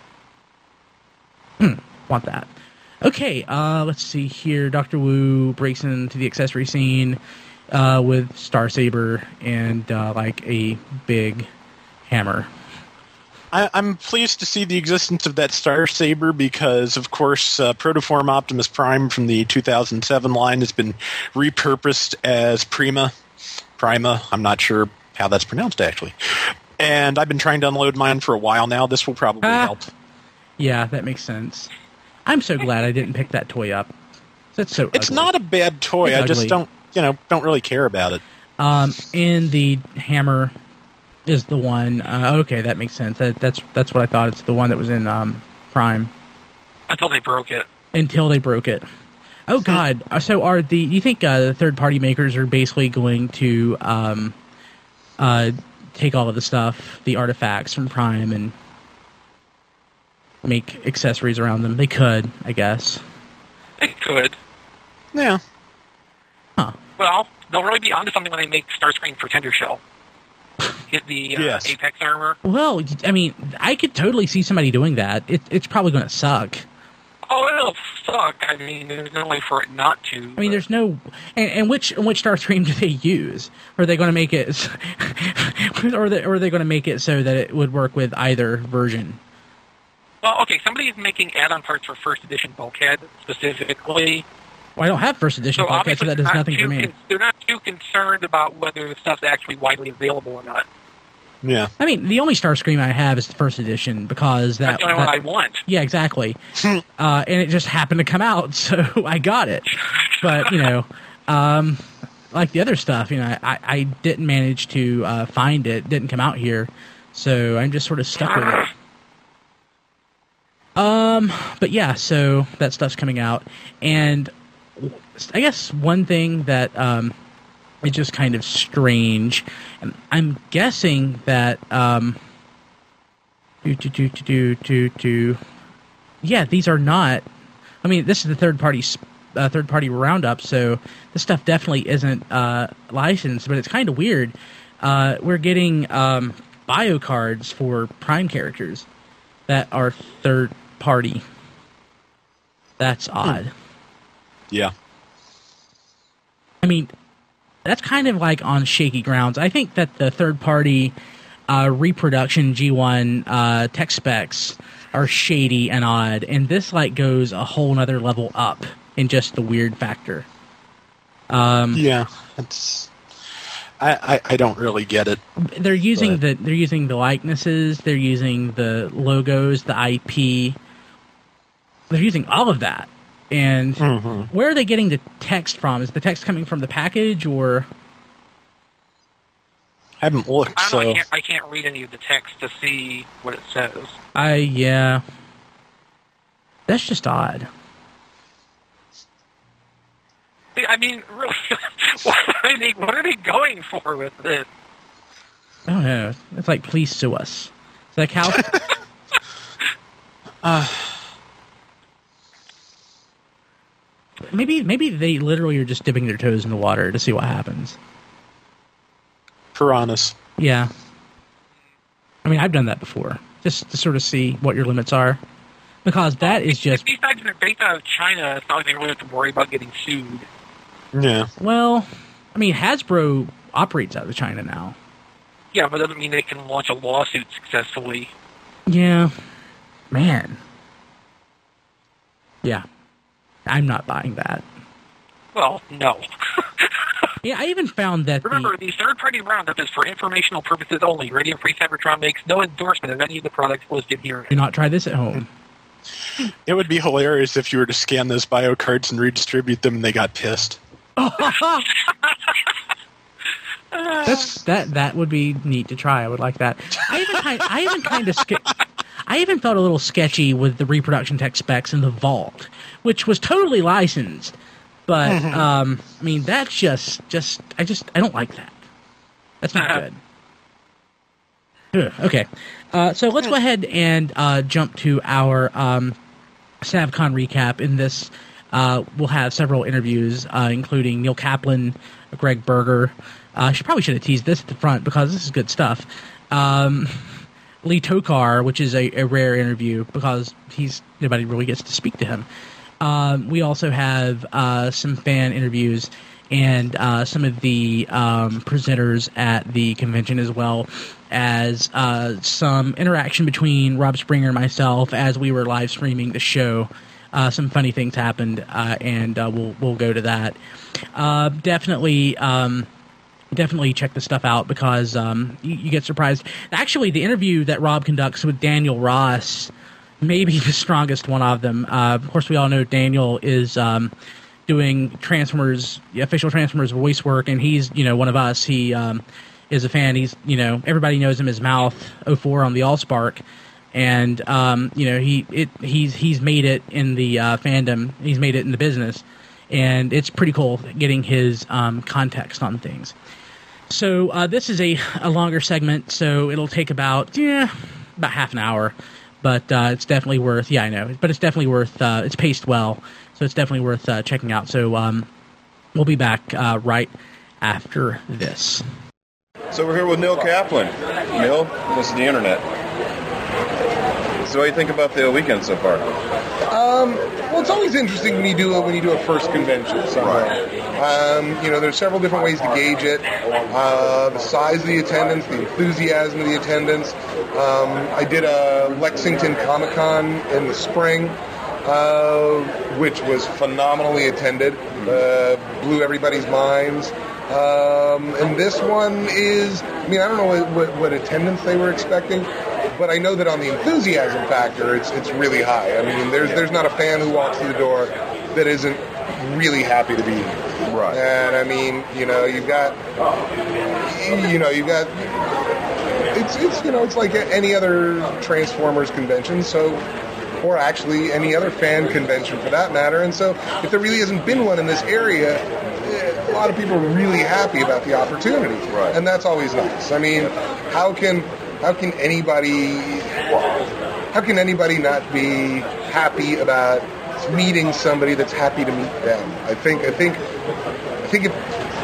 Hmm, want that. Okay, uh, let's see here. Doctor Wu breaks into the accessory scene uh, with Star Saber and uh, like a big hammer. I, I'm pleased to see the existence of that Star Saber because, of course, uh, Protoform Optimus Prime from the two thousand seven line has been repurposed as Prima. Prima, I'm not sure how that's pronounced, actually. And I've been trying to unload mine for a while now. This will probably Ah. help. Yeah, that makes sense. I'm so glad I didn't pick that toy up. That's so It's ugly. not a bad toy. It's I just ugly. don't, you know, don't really care about it. Um, and the hammer is the one. Uh, okay, that makes sense. That, that's that's what I thought. It's the one that was in um, Prime Until they broke it. until they broke it. Oh God! So are the? You think uh, the third-party makers are basically going to um, uh, take all of the stuff, the artifacts from Prime, and make accessories around them? They could, I guess. They could. Yeah. Huh. Well, they'll really be onto something when they make Starscream Pretender Shell. Get the uh, Yes. Apex armor. Well, I mean, I could totally see somebody doing that. It, it's probably going to suck. Oh, it'll suck. I mean, there's no way for it not to. I mean, there's no, and, and which and which Starscream do they use? Are they going to make it, or are they, or are they going to make it so that it would work with either version? Well, okay, somebody's making add-on parts for first edition Bulkhead specifically. Well, I don't have first edition So Bulkhead, so obviously that does they're not nothing too for me. con- they're not too concerned about whether the stuff's actually widely available or not. Yeah. I mean, the only Starscream I have is the first edition because that. That's the only one that- I want. Yeah, exactly. uh, and it just happened to come out, so I got it. But you know, um, like the other stuff, you know, I, I didn't manage to uh, find it. Didn't come out here, so I'm just sort of stuck with it. Um, but yeah, so that stuff's coming out, and I guess one thing that um, is just kind of strange, and I'm guessing that um, do do do do do do, yeah, these are not. I mean, this is the third party uh, third party roundup, so this stuff definitely isn't uh, licensed, but it's kind of weird. Uh, we're getting um, bio cards for Prime characters that are third party. That's odd. Yeah. I mean, that's kind of like on shaky grounds. I think that the third party uh, reproduction G one uh, tech specs are shady and odd, and this like goes a whole nother level up in just the weird factor. Um, yeah, it's I, I, I don't really get it. They're using but. the they're using the likenesses, they're using the logos, the I P. They're using all of that. And mm-hmm. where are they getting the text from? Is the text coming from the package or? I haven't looked. I don't so know. I can't, I can't read any of the text to see what it says. I yeah. That's just odd. I mean, really, what are they, what are they going for with this? I don't know. It's like, please sue us. Is that cow? uh, maybe maybe they literally are just dipping their toes in the water to see what happens. Piranhas. Yeah. I mean, I've done that before, just to sort of see what your limits are. Because that is just... Besides, they're based out of China, it's not like they really have to worry about getting sued. Yeah. Well, I mean, Hasbro operates out of China now. Yeah, but it doesn't mean they can launch a lawsuit successfully. Yeah. Man. Yeah. I'm not buying that. Well, no. Yeah, I even found that Remember, the... the third-party roundup is for informational purposes only. Radio Free Cybertron makes no endorsement of any of the products listed here. Do not try this at home. It would be hilarious if you were to scan those bio cards and redistribute them and they got pissed. That's that. That would be neat to try. I would like that. I even kind. I even kind of. Ske- I even felt a little sketchy with the reproduction tech specs in the Vault, which was totally licensed. But um, I mean, that's just just. I just. I don't like that. That's not good. Ugh, okay, uh, so let's go ahead and uh, jump to our um, SavCon recap. In this, uh, we'll have several interviews, uh, including Neil Kaplan, Greg Berger. I uh, should probably should have teased this at the front because this is good stuff. Um, Lee Tokar, which is a, a rare interview because he's nobody really gets to speak to him. Um, we also have uh, some fan interviews and uh, some of the um, presenters at the convention, as well as uh, some interaction between Rob Springer and myself as we were live streaming the show. Uh, some funny things happened, uh, and uh, we'll we'll go to that. Uh, definitely. Um, Definitely check this stuff out because um, you, you get surprised. Actually, the interview that Rob conducts with Daniel Ross may be the strongest one of them. Uh, of course, we all know Daniel is um, doing Transformers, official Transformers voice work, and he's, you know, one of us. He um, is a fan. He's, you know, everybody knows him as Mouth oh four on the AllSpark, and um, you know, he it he's he's made it in the uh, fandom. He's made it in the business, and it's pretty cool getting his um, context on things. So uh, this is a, a longer segment, so it'll take about yeah about half an hour, but uh, it's definitely worth yeah I know, but it's definitely worth uh, it's paced well, so it's definitely worth uh, checking out. So um, we'll be back uh, right after this. So we're here with Neil Kaplan. Neil, this is the internet. So what do you think about the weekend so far? Um, well, it's always interesting when you do a, when you do a first convention somewhere. Right. Um, you know, there's several different ways to gauge it. Uh, the size of the attendance, the enthusiasm of the attendance. Um, I did a Lexington Comic-Con in the spring, uh, which was phenomenally attended. Uh, blew everybody's minds. Um, and this one is, I mean, I don't know what, what, what attendance they were expecting, but I know that on the enthusiasm factor, it's it's really high. I mean, there's there's not a fan who walks through the door that isn't really happy to be here. Right. And I mean, you know, you've got, you know, you've got, it's it's you know, it's like any other Transformers convention. So. Or actually any other fan convention for that matter. And so if there really hasn't been one in this area, a lot of people are really happy about the opportunity. Right. And that's always nice. I mean, how can how can anybody how can anybody not be happy about meeting somebody that's happy to meet them? I think I think I think it,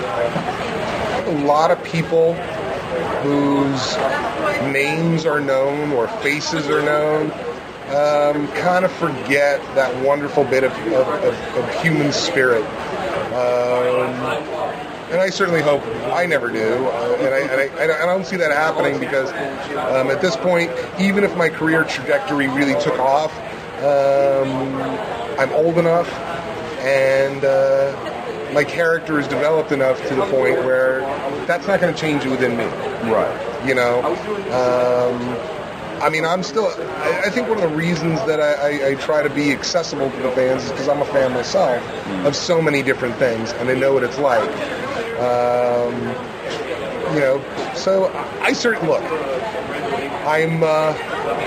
a lot of people whose names are known or faces are known Um, kind of forget that wonderful bit of, of, of, of human spirit. Um, and I certainly hope I never do. Uh, and, I, and I, I don't see that happening because um, at this point, even if my career trajectory really took off, um, I'm old enough and uh, my character is developed enough to the point where that's not going to change within me. Right. You know? Um, I mean, I'm still, I, I think one of the reasons that I, I, I try to be accessible to the fans is because I'm a fan myself mm. of so many different things, and I know what it's like. Um, you know, so I certainly, look, I'm uh,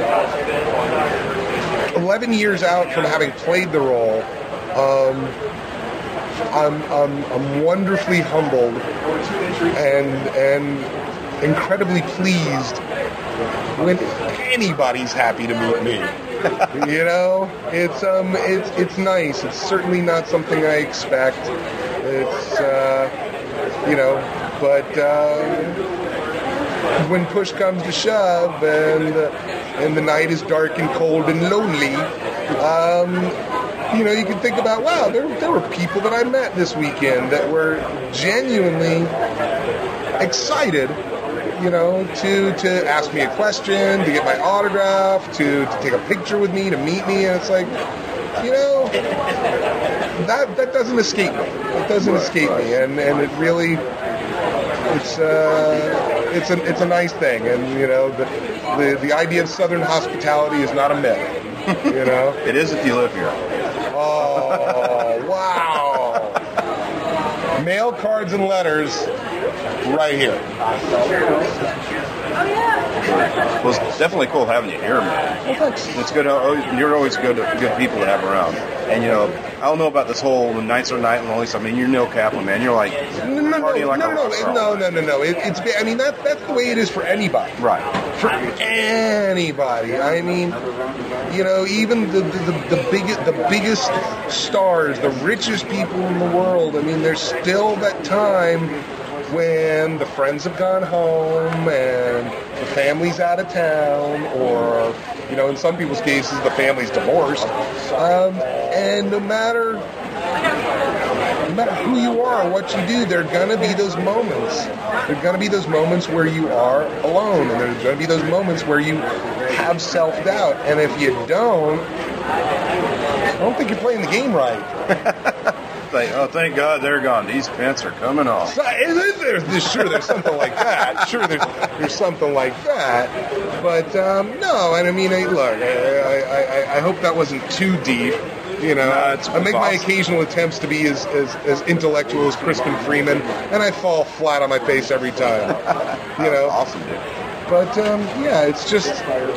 eleven years out from having played the role. Um, I'm, I'm, I'm wonderfully humbled and, and incredibly pleased when anybody's happy to meet me. You know, it's um, it's it's nice. It's certainly not something I expect. It's uh, you know, but uh, when push comes to shove, and uh, and the night is dark and cold and lonely, um, you know, you can think about, wow, there there were people that I met this weekend that were genuinely excited. You know, to, to ask me a question, to get my autograph, to, to take a picture with me, to meet me, and it's like, you know, that that doesn't escape me. It doesn't right, escape right. me, and, and it really, it's uh, it's a it's a nice thing, and you know, the the, the idea of Southern hospitality is not a myth. You know, it is if you live here. Oh wow! Mail, cards, and letters. Right here. Well, it's definitely cool having you here, man. Well, thanks. It's good. You're always good, good people to have around. And you know, I don't know about this whole nights are night and all this. I mean, you're Neil Kaplan, man. You're like no, no, no, like no, no, no, no, no, no. It, it's. I mean, that that's the way it is for anybody. Right. For anybody. I mean, you know, even the the, the, the biggest the biggest stars, the richest people in the world. I mean, there's still that time when the friends have gone home and the family's out of town, or, you know, in some people's cases, the family's divorced. Um, and no matter, no matter who you are or what you do, there are going to be those moments. There are going to be those moments where you are alone, and there's going to be those moments where you have self-doubt. And if you don't, I don't think you're playing the game right. Like, oh, thank God they're gone. These pants are coming off. So, there's, there's, sure, there's something like that. Sure, there's, there's something like that. But, um, no, and I mean, I, look, I, I, I hope that wasn't too deep. You know, no, it's, I make awesome. my occasional attempts to be as, as, as intellectual as Crispin Freeman, and I fall flat on my face every time. You know? Awesome, dude. But, um, yeah, it's just...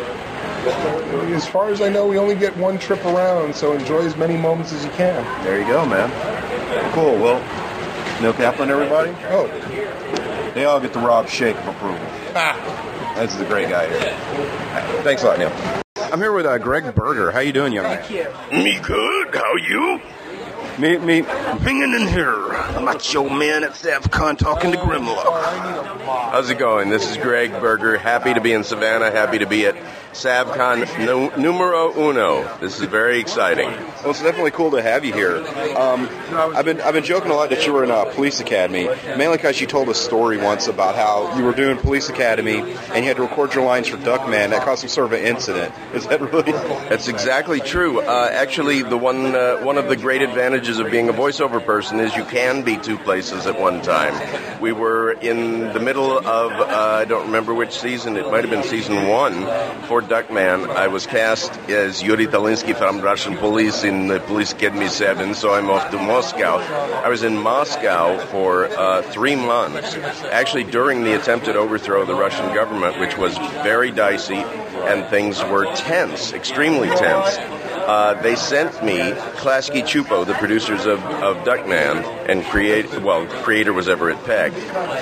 As far as I know, we only get one trip around, so enjoy as many moments as you can. There you go, man. Cool. Well, Neil Kaplan, everybody? Oh. They all get the Rob shake of approval. Ah. This is a great guy here. Thanks a lot, Neil. I'm here with uh, Greg Berger. How you doing, young man? Thank you. Me good. How you? Me, me. Hanging in here. Macho man at SavCon talking to Grimlock. How's it going? This is Greg Berger. Happy to be in Savannah. Happy to be at SavCon no, numero uno. This is very exciting. Well, it's definitely cool to have you here. Um, I've been I've been joking a lot that you were in uh, Police Academy, mainly because you told a story once about how you were doing Police Academy and you had to record your lines for Duckman. That caused some sort of an incident. Is that really? That's exactly true. Uh, actually, the one uh, one of the great advantages of being a voiceover person is you can be two places at one time. We were in the middle of uh, I don't remember which season. It might have been season one for Duckman. I was cast as Yuri Talinsky from Russian Police in the Police Academy seven, so I'm off to Moscow. I was in Moscow for uh, three months, actually during the attempted overthrow of the Russian government, which was very dicey, and things were tense, extremely tense. Uh, they sent me, Klasky Chupo, the producers of, of Duckman, and create, well, creator was Everett Peck,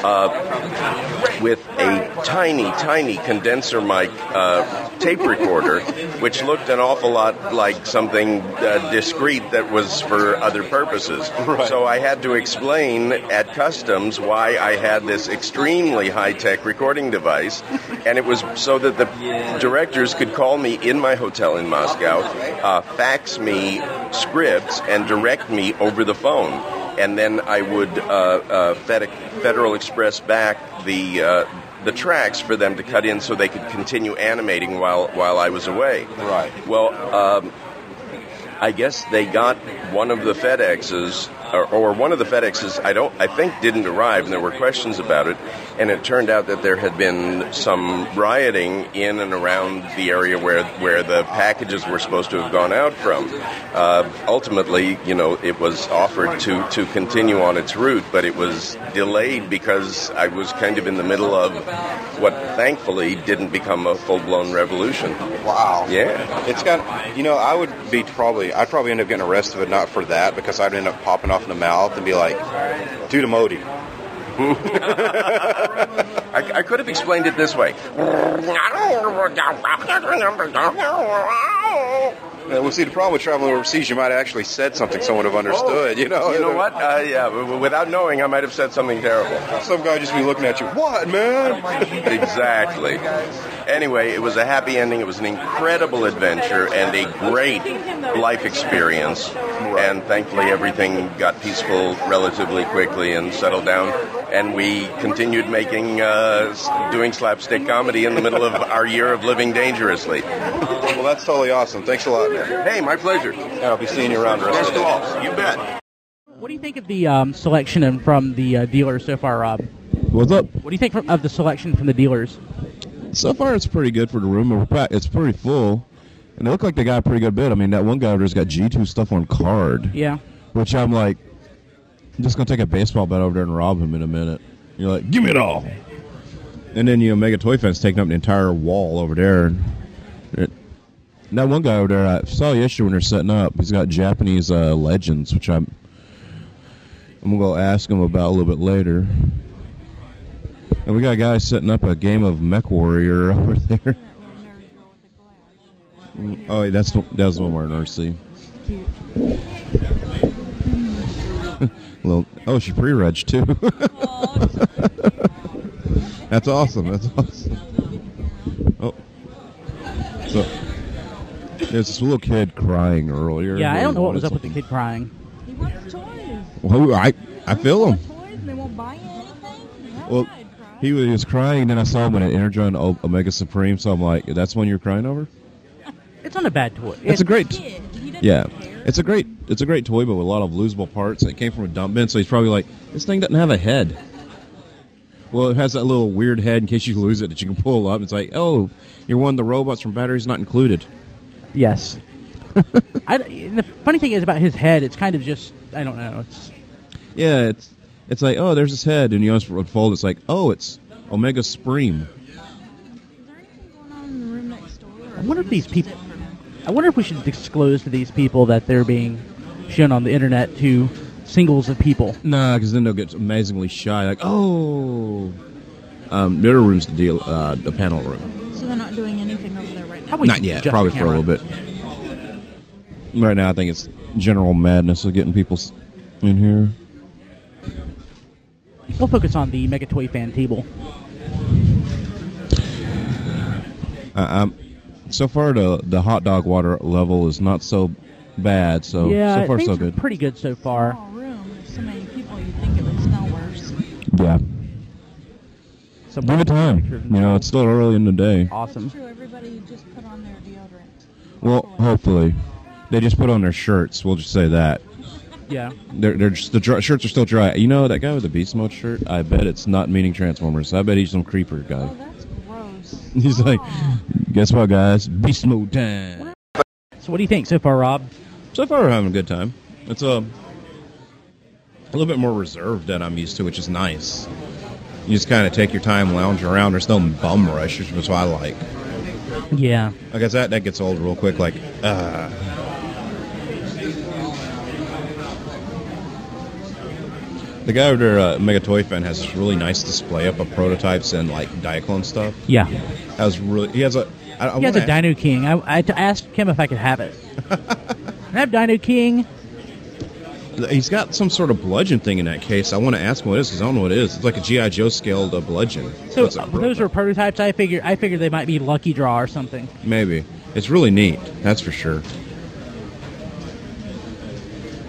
uh, with a tiny, tiny condenser mic uh, tape recorder, which looked an awful lot like something uh, discreet that was for other purposes. Right. So I had to explain at customs why I had this extremely high-tech recording device, and it was so that the directors could call me in my hotel in Moscow, uh, fax me scripts, and direct me over the phone. and then I would uh, uh, Fed- Federal Express back the uh, the tracks for them to cut in so they could continue animating while while I was away. Right. Well, um, I guess they got one of the FedExes, or, or one of the FedExes, I don't, I think didn't arrive, and there were questions about it, and it turned out that there had been some rioting in and around the area where where the packages were supposed to have gone out from. Uh, ultimately, you know, it was offered to, to continue on its route, but it was delayed because I was kind of in the middle of what thankfully didn't become a full-blown revolution. Wow. Yeah. It's got, you know, I would be probably, I'd probably end up getting arrested, but not for that, because I'd end up popping off in the mouth and be like, dude, a Modi. I, I could have explained it this way. Yeah, well, see, the problem with traveling overseas, you might have actually said something someone would have understood, Oh, you know? You know what? Uh, yeah, w- without knowing, I might have said something terrible. Some guy just be looking at you, what, man? Exactly. Anyway, it was a happy ending. It was an incredible adventure and a great life experience. And thankfully, everything got peaceful relatively quickly and settled down. And we continued making, uh, doing slapstick comedy in the middle of our year of living dangerously. Well, that's totally awesome. Thanks a lot, man. Hey, my pleasure. Yeah, I'll be seeing you around the rest of the day. You bet. What do you think of the um, selection and from the uh, dealers so far, Rob? What's up? What do you think from, of the selection from the dealers? So far, it's pretty good for the room. It's pretty full, and they look like they got a pretty good bid. I mean, that one guy over there's got G two stuff on card. Yeah. Which I'm like, I'm just going to take a baseball bat over there and rob him in a minute. You're like, give me it all. And then, you know, Mega Toy Fan's taking up the entire wall over there. And it, that one guy over there, I saw yesterday when they're setting up, he's got Japanese uh, legends, which I'm, I'm going to go ask him about a little bit later. And we got a guy setting up a game of Mech Warrior over there. Oh, that's the, that was the one we're in R C. Well, oh, she pre-reg too. That's awesome. That's awesome. Oh, so there's this little kid crying earlier. Yeah, I don't know what was up something. with the kid crying. He wants toys. Well, I I feel him. Toys and they won't buy anything. Well, he was, he was crying, and then I saw him in an Energon o- Omega Supreme. So I'm like, that's one you're crying over. It's not a bad toy. It's a great. Yeah, it's a great. It's a great toy, but with a lot of losable parts. It came from a dump bin, so he's probably like, this thing doesn't have a head. Well, it has that little weird head in case you lose it that you can pull up. It's like, oh, you're one of the robots from Batteries Not Included. Yes. I, the funny thing is about his head, it's kind of just, I don't know. It's Yeah, it's it's like, oh, there's his head, and you unfold, it's like, oh, it's Omega Supreme. I wonder if these people, I wonder if we should disclose to these people that they're being shown on the internet to singles of people. Nah, because then they'll get amazingly shy. Like, oh, um, the other room's the deal, uh, the panel room. So they're not doing anything over there right now? Not yet. Probably for a little bit. Right now, I think it's general madness of getting people in here. We'll focus on the Mega Toy Fan table. Uh, um, so far, the the hot dog water level is not so bad. So yeah, so far, things so are good. pretty good so far. Small room. There's so many people. You'd think it would smell worse. Yeah. So Give it time. You know, it's still early in the day. Awesome. That's true. Everybody just put on their deodorant. Well, hopefully, they just put on their shirts. We'll just say that. Yeah. They're they're just, the dry, shirts are still dry. You know that guy with the Beast Mode shirt? I bet it's not meaning Transformers. I bet he's some creeper guy. Oh, that's gross. He's like, guess what, guys? Beast Mode time. So what do you think so far, Rob? So far, we're having a good time. It's a, a little bit more reserved than I'm used to, which is nice. You just kind of take your time, lounge around. There's no bum rush, which is what I like. Yeah. I guess that, that gets old real quick. Like, uh... The guy over there, uh, Mega Toy Fan, has this really nice display up of prototypes and like Diaclone stuff. Yeah, that was really. He has a. I, I he has a ask, Dino King. I, I t- asked him if I could have it. Can I have Dino King? He's got some sort of bludgeon thing in that case. I want to ask him what it is because I don't know what it is. It's like a G I. Joe scaled uh, bludgeon. So uh, those are prototypes. I figure. I figured they might be Lucky Draw or something. Maybe it's really neat. That's for sure.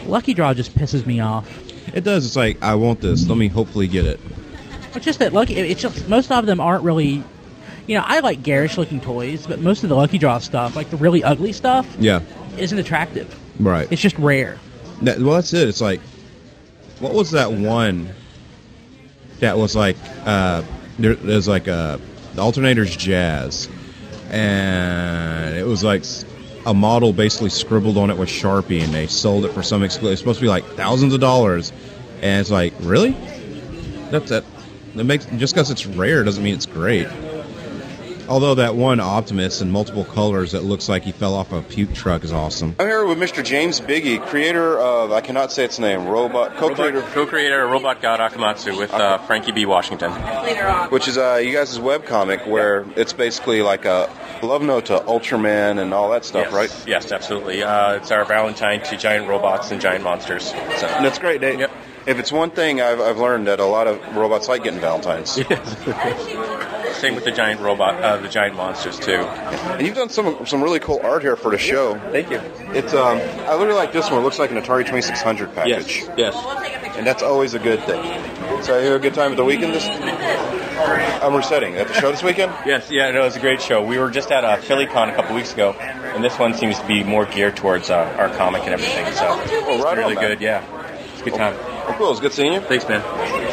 Lucky Draw just pisses me off. It does. It's like, I want this. Let me hopefully get it. It's just that Lucky. It's just most of them aren't really. You know, I like garish looking toys, but most of the Lucky Draw stuff, like the really ugly stuff, yeah, isn't attractive. Right. It's just rare. That, well, that's it. It's like, what was that one that was like, uh, there, there's like a, the Alternator's Jazz, and it was like a model basically scribbled on it with Sharpie, and they sold it for some exclusive. It's supposed to be like thousands of dollars, and it's like, really? That's that. That makes just because it's rare doesn't mean it's great. Although that one Optimus in multiple colors that looks like he fell off a puke truck is awesome. I'm here with Mister James Biggie, creator of, I cannot say its name, Robot, co-creator. Robot, co-creator of Robot God Akamatsu with uh, Frankie B. Washington. Which is uh, you guys' webcomic where it's basically like a love note to Ultraman and all that stuff, yes. right? Yes, absolutely. Uh, it's our Valentine to giant robots and giant monsters. So. And that's great. They, yep. If it's one thing I've, I've learned, that a lot of robots like getting Valentines. Same with the giant robot, uh, the giant monsters too. And you've done some some really cool art here for the show. Thank you. It's um, I literally like this one. It looks like an Atari twenty-six hundred package. Yes. Yes. And that's always a good thing. So you have a good time at the weekend this. I'm resetting at the show this weekend. Yes. Yeah. No, it was a great show. We were just at uh, PhillyCon a couple weeks ago, and this one seems to be more geared towards uh, our comic and everything. So oh, right it's really on, good. Yeah. It's a good time. Oh, cool. It's good seeing you. Thanks, man.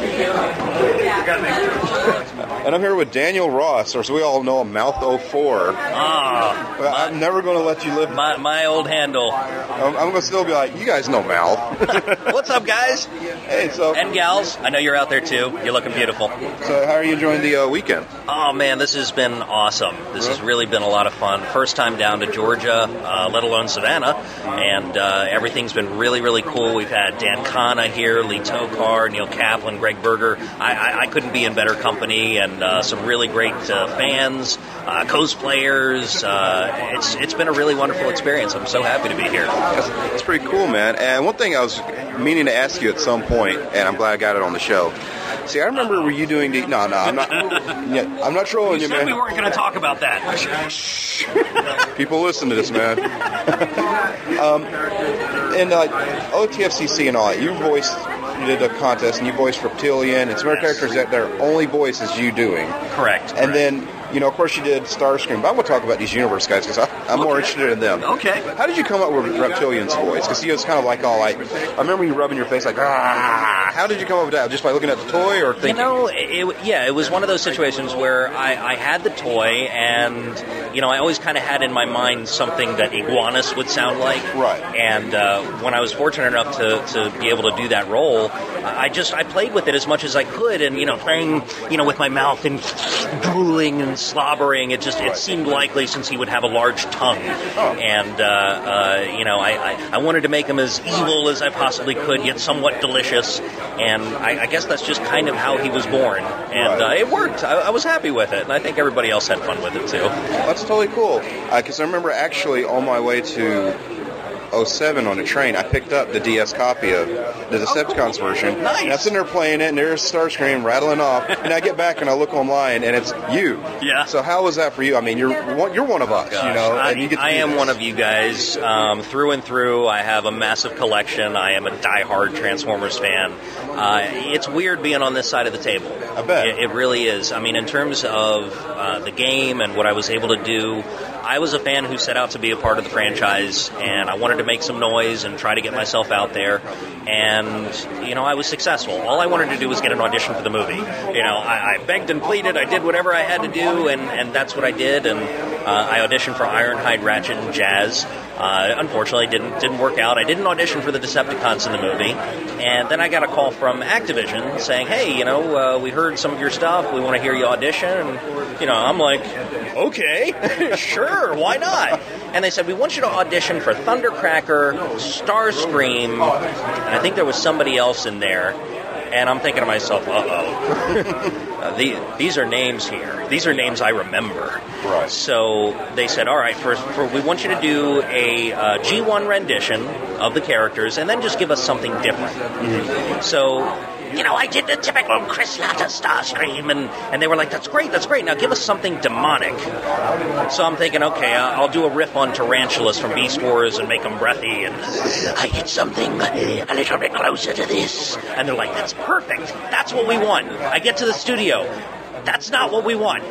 And I'm here with Daniel Ross, or as we all know him, Mouth oh four. Ah, well, I'm never going to let you live. My, my old handle. I'm, I'm going to still be like, you guys know Mouth. What's up, guys? Hey, so and gals. I know you're out there too. You're looking beautiful. So, how are you enjoying the uh, weekend? Oh man, this has been awesome. This has really been a lot of fun. First time down to Georgia, uh, let alone Savannah, and uh, everything's been really, really cool. We've had Dan Kana here, Lee Tokar, Neil Kaplan, Greg Berger. I, I, I couldn't be in better company, and uh, some really great uh, fans, uh, cosplayers. Uh, it's it's been a really wonderful experience. I'm so happy to be here. That's, that's pretty cool, man. And one thing I was meaning to ask you at some point, and I'm glad I got it on the show. See, I remember were you doing the... No, no, I'm not... Yeah, I'm not trolling you, you, said man. We weren't going to talk about that. People listen to this, man. um, and like O T F C C and all that, you voiced... You did a contest, and you voiced Reptilian, and some other characters that their only voice is you doing. Correct. And correct. then, you know, of course you did Starscream, but I'm going to talk about these Universe guys, because I'm okay. more interested in them. Okay. How did you come up with Reptilian's voice? Because he was kind of like all like, I remember you rubbing your face like, ah. How did you come up with that? Just by looking at the toy or thinking? You know, it, yeah, it was one of those situations where I, I had the toy, and, you know, I always kind of had in my mind something that Iguanus would sound like. Right. And uh, when I was fortunate enough to, to be able to do that role, I just, I played with it as much as I could, and, you know, playing, you know, with my mouth and drooling and slobbering, it just, it seemed likely since he would have a large tongue. Oh. And, uh, uh, you know, I, I, I wanted to make him as evil as I possibly could, yet somewhat delicious. And I, I guess that's just kind of how he was born. And uh, it worked. I, I was happy with it, and I think everybody else had fun with it, too. That's totally cool. Because uh, I remember actually on my way to oh seven on a train, I picked up the D S copy of the Decepticons oh, cool. version. Nice. And I'm sitting there playing it, and there's Starscream rattling off. And I get back and I look online, and it's you. Yeah. So how was that for you? I mean, you're one, you're one of us, Gosh, you know. I, and you get to I am this. one of you guys um, through and through. I have a massive collection. I am a diehard Transformers fan. Uh, it's weird being on this side of the table. I bet. It, it really is. I mean, in terms of uh, the game and what I was able to do, I was a fan who set out to be a part of the franchise, and I wanted to make some noise and try to get myself out there. And, you know, I was successful. All I wanted to do was get an audition for the movie. You know, I, I begged and pleaded. I did whatever I had to do, and, and that's what I did. And uh, I auditioned for Ironhide, Ratchet, and Jazz. Uh, unfortunately, didn't didn't work out. I didn't audition for the Decepticons in the movie. And then I got a call from Activision saying, hey, you know, uh, we heard some of your stuff. We want to hear you audition. And, you know, I'm like, okay, sure, why not? And they said, we want you to audition for Thundercracker, Starscream, and I think there was somebody else in there. And I'm thinking to myself, uh-oh. uh, the, these are names here. These are names I remember. Right. So they said, all right, first, for, we want you to do a uh, G one rendition of the characters, and then just give us something different. Mm-hmm. So you know, I did the typical Chris Latta Starscream, and, and they were like, that's great, that's great, now give us something demonic. So I'm thinking, okay, I'll do a riff on Tarantulas from Beast Wars and make them breathy, and I did something a little bit closer to this. And they're like, that's perfect, that's what we want. I get to the studio, that's not what we want.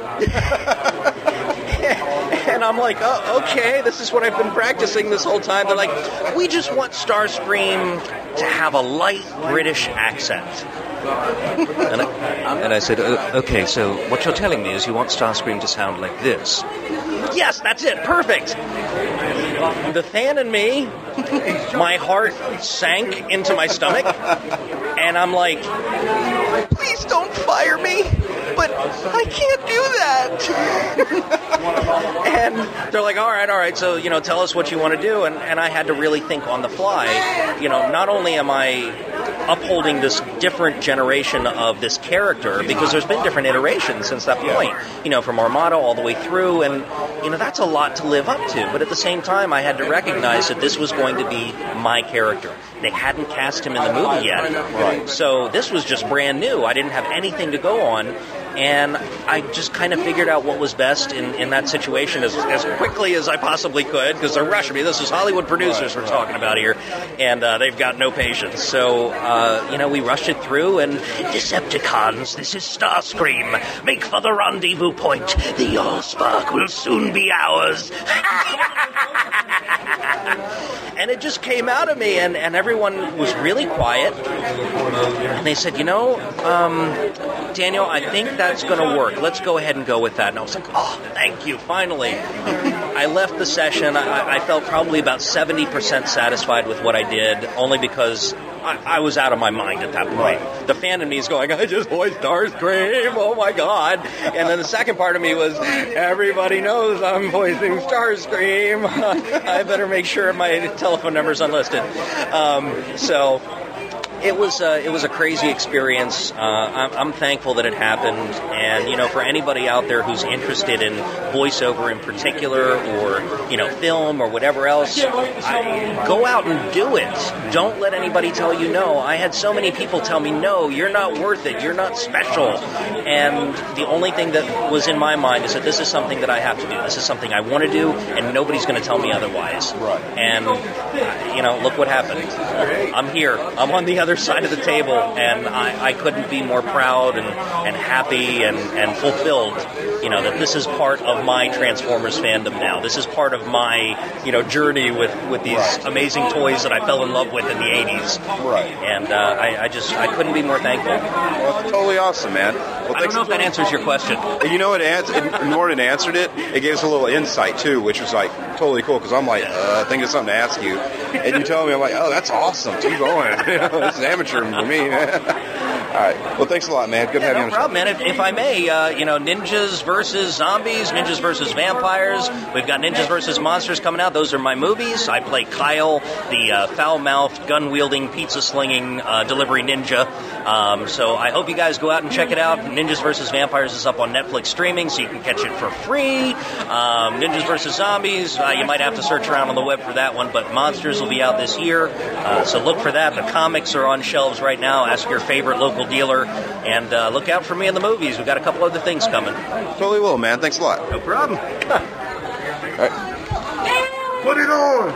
And I'm like, oh, okay, this is what I've been practicing this whole time. They're like, we just want Starscream to have a light British accent. And I, and I said, uh, okay, so what you're telling me is you want Starscream to sound like this. Yes, that's it, perfect. The fan and me, my heart sank into my stomach, and I'm like, please don't fire me, but I can't do that. And they're like, all right, all right, so, you know, tell us what you want to do. And, and I had to really think on the fly. You know, not only am I upholding this different generation of this character, because there's been different iterations since that point, you know, from Armada all the way through, and, you know, that's a lot to live up to. But at the same time, I had to recognize that this was going to be my character. They hadn't cast him in the movie yet. Right. So this was just brand new. I didn't have anything to go on, and I just kind of figured out what was best in, in that situation as, as quickly as I possibly could, because they're rushing me. This is Hollywood producers we're talking about here, and uh, they've got no patience. So, uh, you know, we rushed it through, and Decepticons, this is Starscream. Make for the rendezvous point. The Allspark will soon be ours. And it just came out of me, and, and everyone was really quiet. And they said, you know, um, Daniel, I think that's going to work. Let's go ahead and go with that. And I was like, oh, thank you, finally. I left the session. I, I felt probably about seventy percent satisfied with what I did, only because I, I was out of my mind at that point. The fan in me is going, I just voiced Starscream, oh my God. And then the second part of me was, everybody knows I'm voicing Starscream. I better make sure my telephone number's unlisted. Um, so... It was uh, it was a crazy experience. Uh, I'm, I'm thankful that it happened, and you know, for anybody out there who's interested in voiceover in particular, or you know, film or whatever else, I, go out and do it. Don't let anybody tell you no. I had so many people tell me, no, you're not worth it. You're not special. And the only thing that was in my mind is that this is something that I have to do. This is something I want to do, and nobody's going to tell me otherwise. Right. And uh, you know, look what happened. I'm here. I'm on the other side of the table, and I, I couldn't be more proud and, and happy and, and fulfilled, you know, that this is part of my Transformers fandom now. This is part of my, you know, journey with, with these right. amazing toys that I fell in love with in the eighties. Right. And uh, I, I just, I couldn't be more thankful. Well, that's totally awesome, man. Well, I don't know if that answers your question. You know what, it, it, more than answered it, it gave us a little insight, too, which was, like, totally cool, because I'm like, uh, I think it's something to ask you. And you tell me, I'm like, oh, that's awesome. Keep going. This is amateur for me. All right. Well, thanks a lot, man. Good yeah, having no you on problem, man. If, if I may, uh, you know, ninjas versus zombies, ninjas versus vampires. We've got ninjas versus monsters coming out. Those are my movies. I play Kyle, the uh, foul-mouthed, gun-wielding, pizza-slinging uh, delivery ninja. Um, so I hope you guys go out and check it out. Ninjas versus Vampires is up on Netflix streaming, so you can catch it for free. Um, ninjas versus Zombies, uh, you might have to search around on the web for that one, but Monsters will be out this year. Uh, so look for that. The comics are on shelves right now. Ask your favorite local dealer, and uh, look out for me in the movies. We've got a couple other things coming. Totally will, man. Thanks a lot. No problem. All right. Put it on!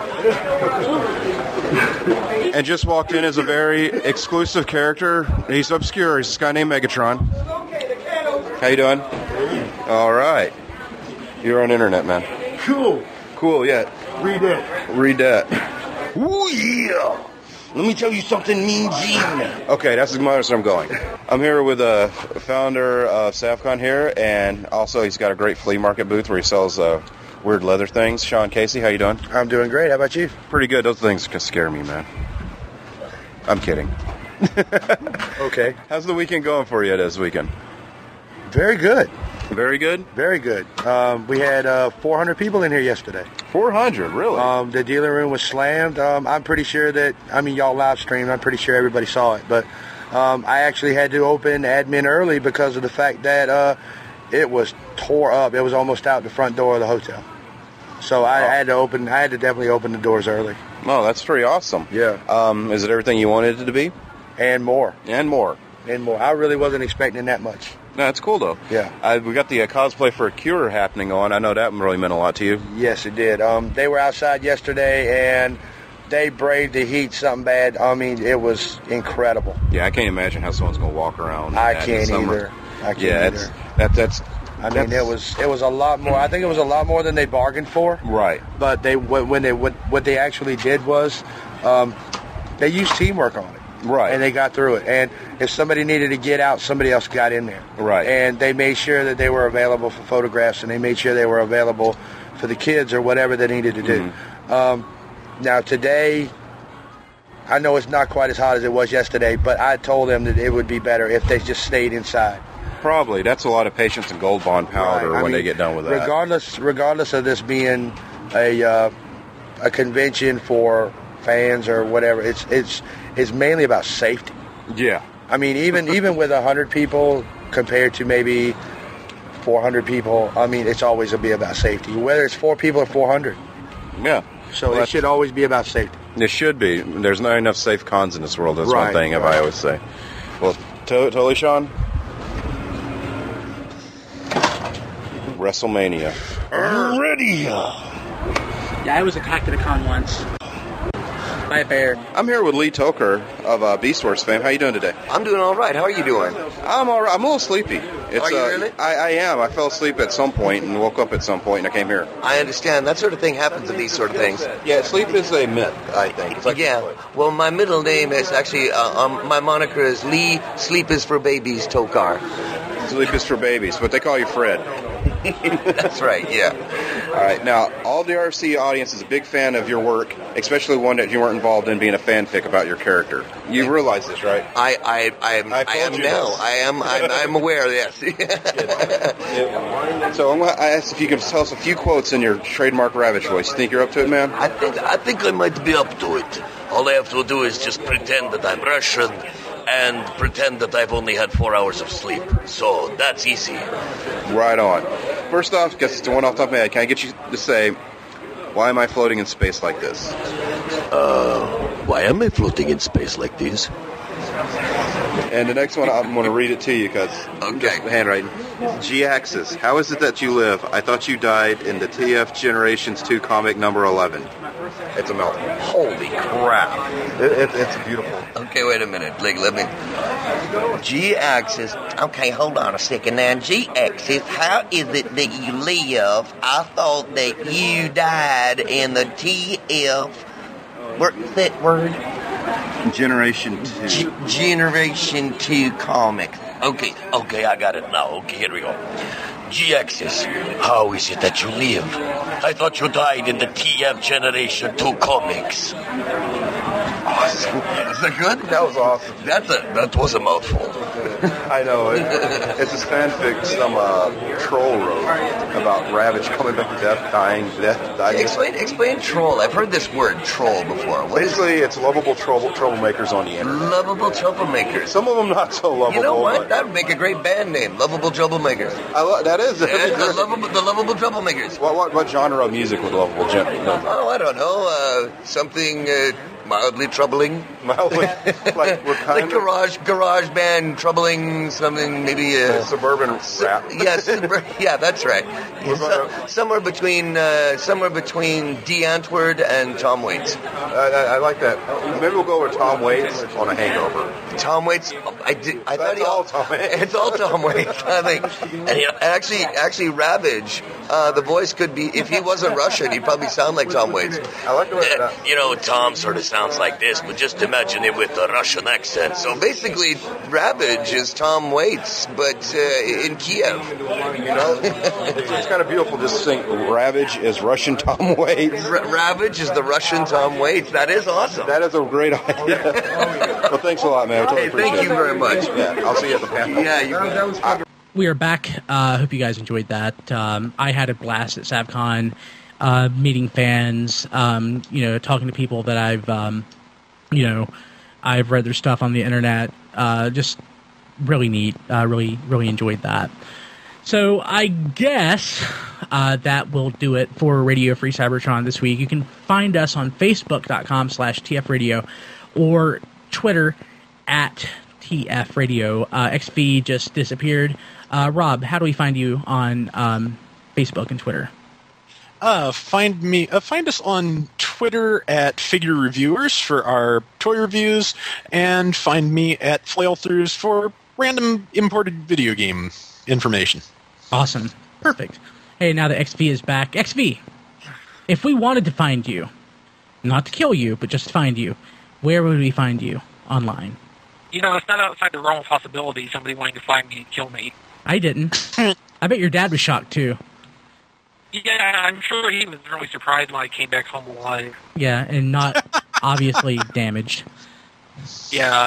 And just walked in as a very exclusive character. He's obscure. He's this guy named Megatron. How you doing? All right. You're on internet, man. Cool. Cool, yeah. Read that. Read that. Ooh, yeah. Let me tell you something, Mean Gene. Okay, that's as much as I'm going. I'm here with a uh, founder of SAVCon here, and also he's got a great flea market booth where he sells uh, weird leather things. Sean Casey, how you doing? I'm doing great. How about you? Pretty good. Those things can scare me, man. I'm kidding. Okay. How's the weekend going for you this weekend? Very good. Very good? Very good. Um, we had uh, four hundred people in here yesterday. four hundred, really? Um, the dealer room was slammed. Um, I'm pretty sure that, I mean, y'all live streamed. I'm pretty sure everybody saw it. But um, I actually had to open admin early because of the fact that uh, it was tore up. It was almost out the front door of the hotel. So I, oh. I had to open, I had to definitely open the doors early. Oh, that's pretty awesome. Yeah. Um, is it everything you wanted it to be? And more. And more. and more. I really wasn't expecting that much. No, that's cool though. Yeah. I, we got the uh, cosplay for a cure happening on. I know that really meant a lot to you. Yes, it did. Um, they were outside yesterday, and they braved the heat something bad. I mean, it was incredible. Yeah, I can't imagine how someone's going to walk around. I that in can't summer. either. I can't yeah, either. It's, that, that's. I mean, that's, it was it was a lot more. I think it was a lot more than they bargained for. Right. But they when they what what they actually did was, um, they used teamwork on it. Right. And they got through it. And if somebody needed to get out, somebody else got in there. Right. And they made sure that they were available for photographs, and they made sure they were available for the kids or whatever they needed to do. Mm-hmm. Um, now today, I know it's not quite as hot as it was yesterday, but I told them that it would be better if they just stayed inside. Probably. That's a lot of patience and Gold Bond powder Right. I when mean, they get done with that. Regardless, regardless of this being a uh, a convention for fans or whatever, it's it's it's mainly about safety. Yeah. I mean, even even with a hundred people compared to maybe four hundred people, I mean, it's always going to be about safety, whether it's four people or four hundred. Yeah. So Well, it should always be about safety. It should be. There's not enough safe cons in this world. That's Right, one thing if right. I always say. Well, to- totally, Sean. WrestleMania. Ready. Yeah, I was attacked at a con once by a bear. I'm here with Lee Toker of uh, Beast Wars fame. How you doing today? I'm doing all right. How are you doing? I'm all right. I'm a little sleepy. It's, Are you uh, really? I, I am. I fell asleep at some point and woke up at some point, and I came here. I understand. That sort of thing happens in these sort of things. Yeah, sleep is a myth, I think. It's like yeah. Well, my middle name is actually, uh, um, my moniker is Lee Sleep is for Babies Tokar. Sleep is for babies, but they call you Fred. That's right, yeah. All right, now, all the R F C audience is a big fan of your work, especially one that you weren't involved in being a fanfic about your character. You realize this, right? I, I, I am, I, I am told you now. this. I am, I'm, I'm aware, yes. So I'm going to ask if you can tell us a few quotes in your trademark Ravage voice. You think you're up to it, man? I think I think I might be up to it. All I have to do is just pretend that I'm Russian and pretend that I've only had four hours of sleep. So that's easy. Right on. First off, guess it's the one off the top of my head. Can I get you to say, why am I floating in space like this? Uh, why am I floating in space like this? And the next one, I'm going to read it to you because okay. handwriting. G-Axis, how is it that you live? I thought you died in the T F Generations two comic number eleven. It's a melt. Holy crap. It, it, it's beautiful. Okay, wait a minute. Like, let me... G-axis. Okay, hold on a second now. G-axis, how is it that you live? I thought that you died in the T F... What's that word? Generation two. G- Generation two comics. Okay, okay, I got it now. Okay, here we go. G-axis, how is it that you live? I thought you died in the T F Generation two comics. Awesome. Is that good? That was awesome. That's a, that was a mouthful. I know. It, it's this fanfic some uh, troll wrote about Ravage coming back to death, dying, death, dying. Explain, explain troll. I've heard this word troll before. What Basically, it's lovable trouble, troublemakers on the internet. Lovable troublemakers. Some of them not so lovable. You know what? But That would make a great band name. Lovable troublemakers. I lo- that is. Yeah, the lovable, the lovable troublemakers. What, what what genre of music would lovable gentlemen? Oh, I don't know. Uh, something uh, mildly troubling. Mildly, like we're kind like garage garage band troubling something maybe uh, suburban rap. Yeah, subur- yeah, that's right. Yeah, so, somewhere between uh, somewhere between Dee Antwoord and Tom Waits. I, I, I like that. Maybe we'll go with Tom Waits on a hangover. Tom Waits. I did. I That's thought he, all Tom Waits. It's all Tom Waits. I think. And you know, actually, actually, Ravage. Uh, the voice could be. If he wasn't Russian, he'd probably sound like Tom Waits. I like the way that. You know, Tom sort of sounds like this, but just imagine it with a Russian accent. So basically, Ravage is Tom Waits, but uh, in Kiev. You know, it's, it's kind of beautiful just to think Ravage is Russian Tom Waits. R- Ravage is the Russian Tom Waits. That is awesome. That is a great idea. Well, thanks a lot, man. I totally Hey, appreciate thank you it. very much. Yeah, I'll see you at the panel. Yeah, you, that was fun. We are back. I uh, hope you guys enjoyed that. Um, I had a blast at SavCon, uh, meeting fans, um, you know, talking to people that I've, um, you know, I've read their stuff on the internet. Uh, just really neat. Uh, really, really enjoyed that. So I guess uh, that will do it for Radio Free Cybertron this week. You can find us on Facebook.com slash TF Radio or Twitter at T F Radio. Uh, X V just disappeared. Uh, Rob, how do we find you on um, Facebook and Twitter? Uh, find me. Uh, find us on Twitter at Figure Reviewers for our toy reviews, and find me at Flailthroughs for random imported video game information. Awesome. Perfect. Hey, now that X V is back. X V, if we wanted to find you, not to kill you, but just find you, where would we find you online? You know, it's not outside the realm of possibility somebody wanting to find me and kill me. I didn't. I bet your dad was shocked, too. Yeah, I'm sure he was really surprised when I came back home alive. Yeah, and not obviously damaged. Yeah.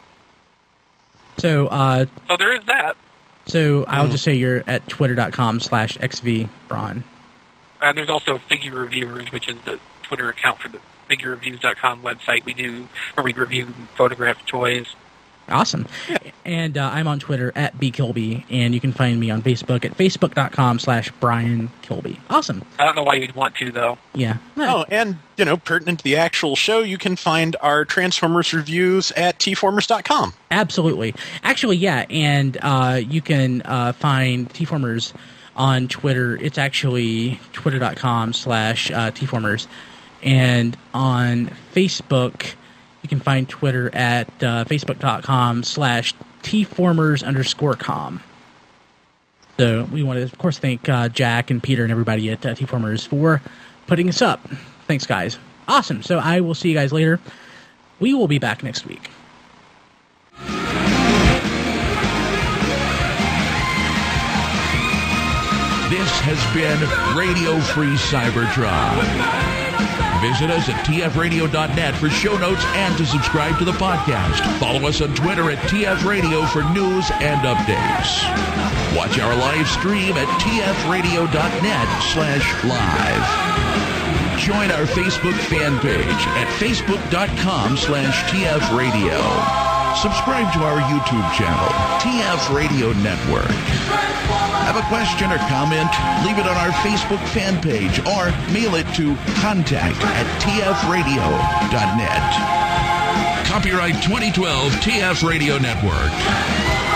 So, uh... So there is that. So, I'll mm. just say you're at twitter.com slash xvbraun. And there's also Figure Reviewers, which is the Twitter account for the figure reviews dot com website. We do, where we review photographed toys. Awesome. Yeah. And uh, I'm on Twitter at bkilby, and you can find me on Facebook at facebook.com slash Brian Kilby. Awesome. I don't know why you'd want to, though. Yeah. Oh, and, you know, pertinent to the actual show, you can find our Transformers reviews at t formers dot com. Absolutely. Actually, yeah, and uh, you can uh, find T-Formers on Twitter. It's actually twitter.com slash T-Formers. And on Facebook, you can find Twitter at uh, facebook.com slash tformers underscore com. So we want to, of course, thank uh, Jack and Peter and everybody at uh, T-Formers for putting us up. Thanks, guys. Awesome. So I will see you guys later. We will be back next week. This has been Radio Free Cybertron. Visit us at t f radio dot net for show notes and to subscribe to the podcast. Follow us on Twitter at T F Radio for news and updates. Watch our live stream at t f radio dot net slash live. Join our Facebook fan page at facebook.com slash tfradio. Subscribe to our YouTube channel, T F Radio Network. Have a question or comment? Leave it on our Facebook fan page or mail it to contact at t f radio dot net. Copyright twenty twelve T F Radio Network.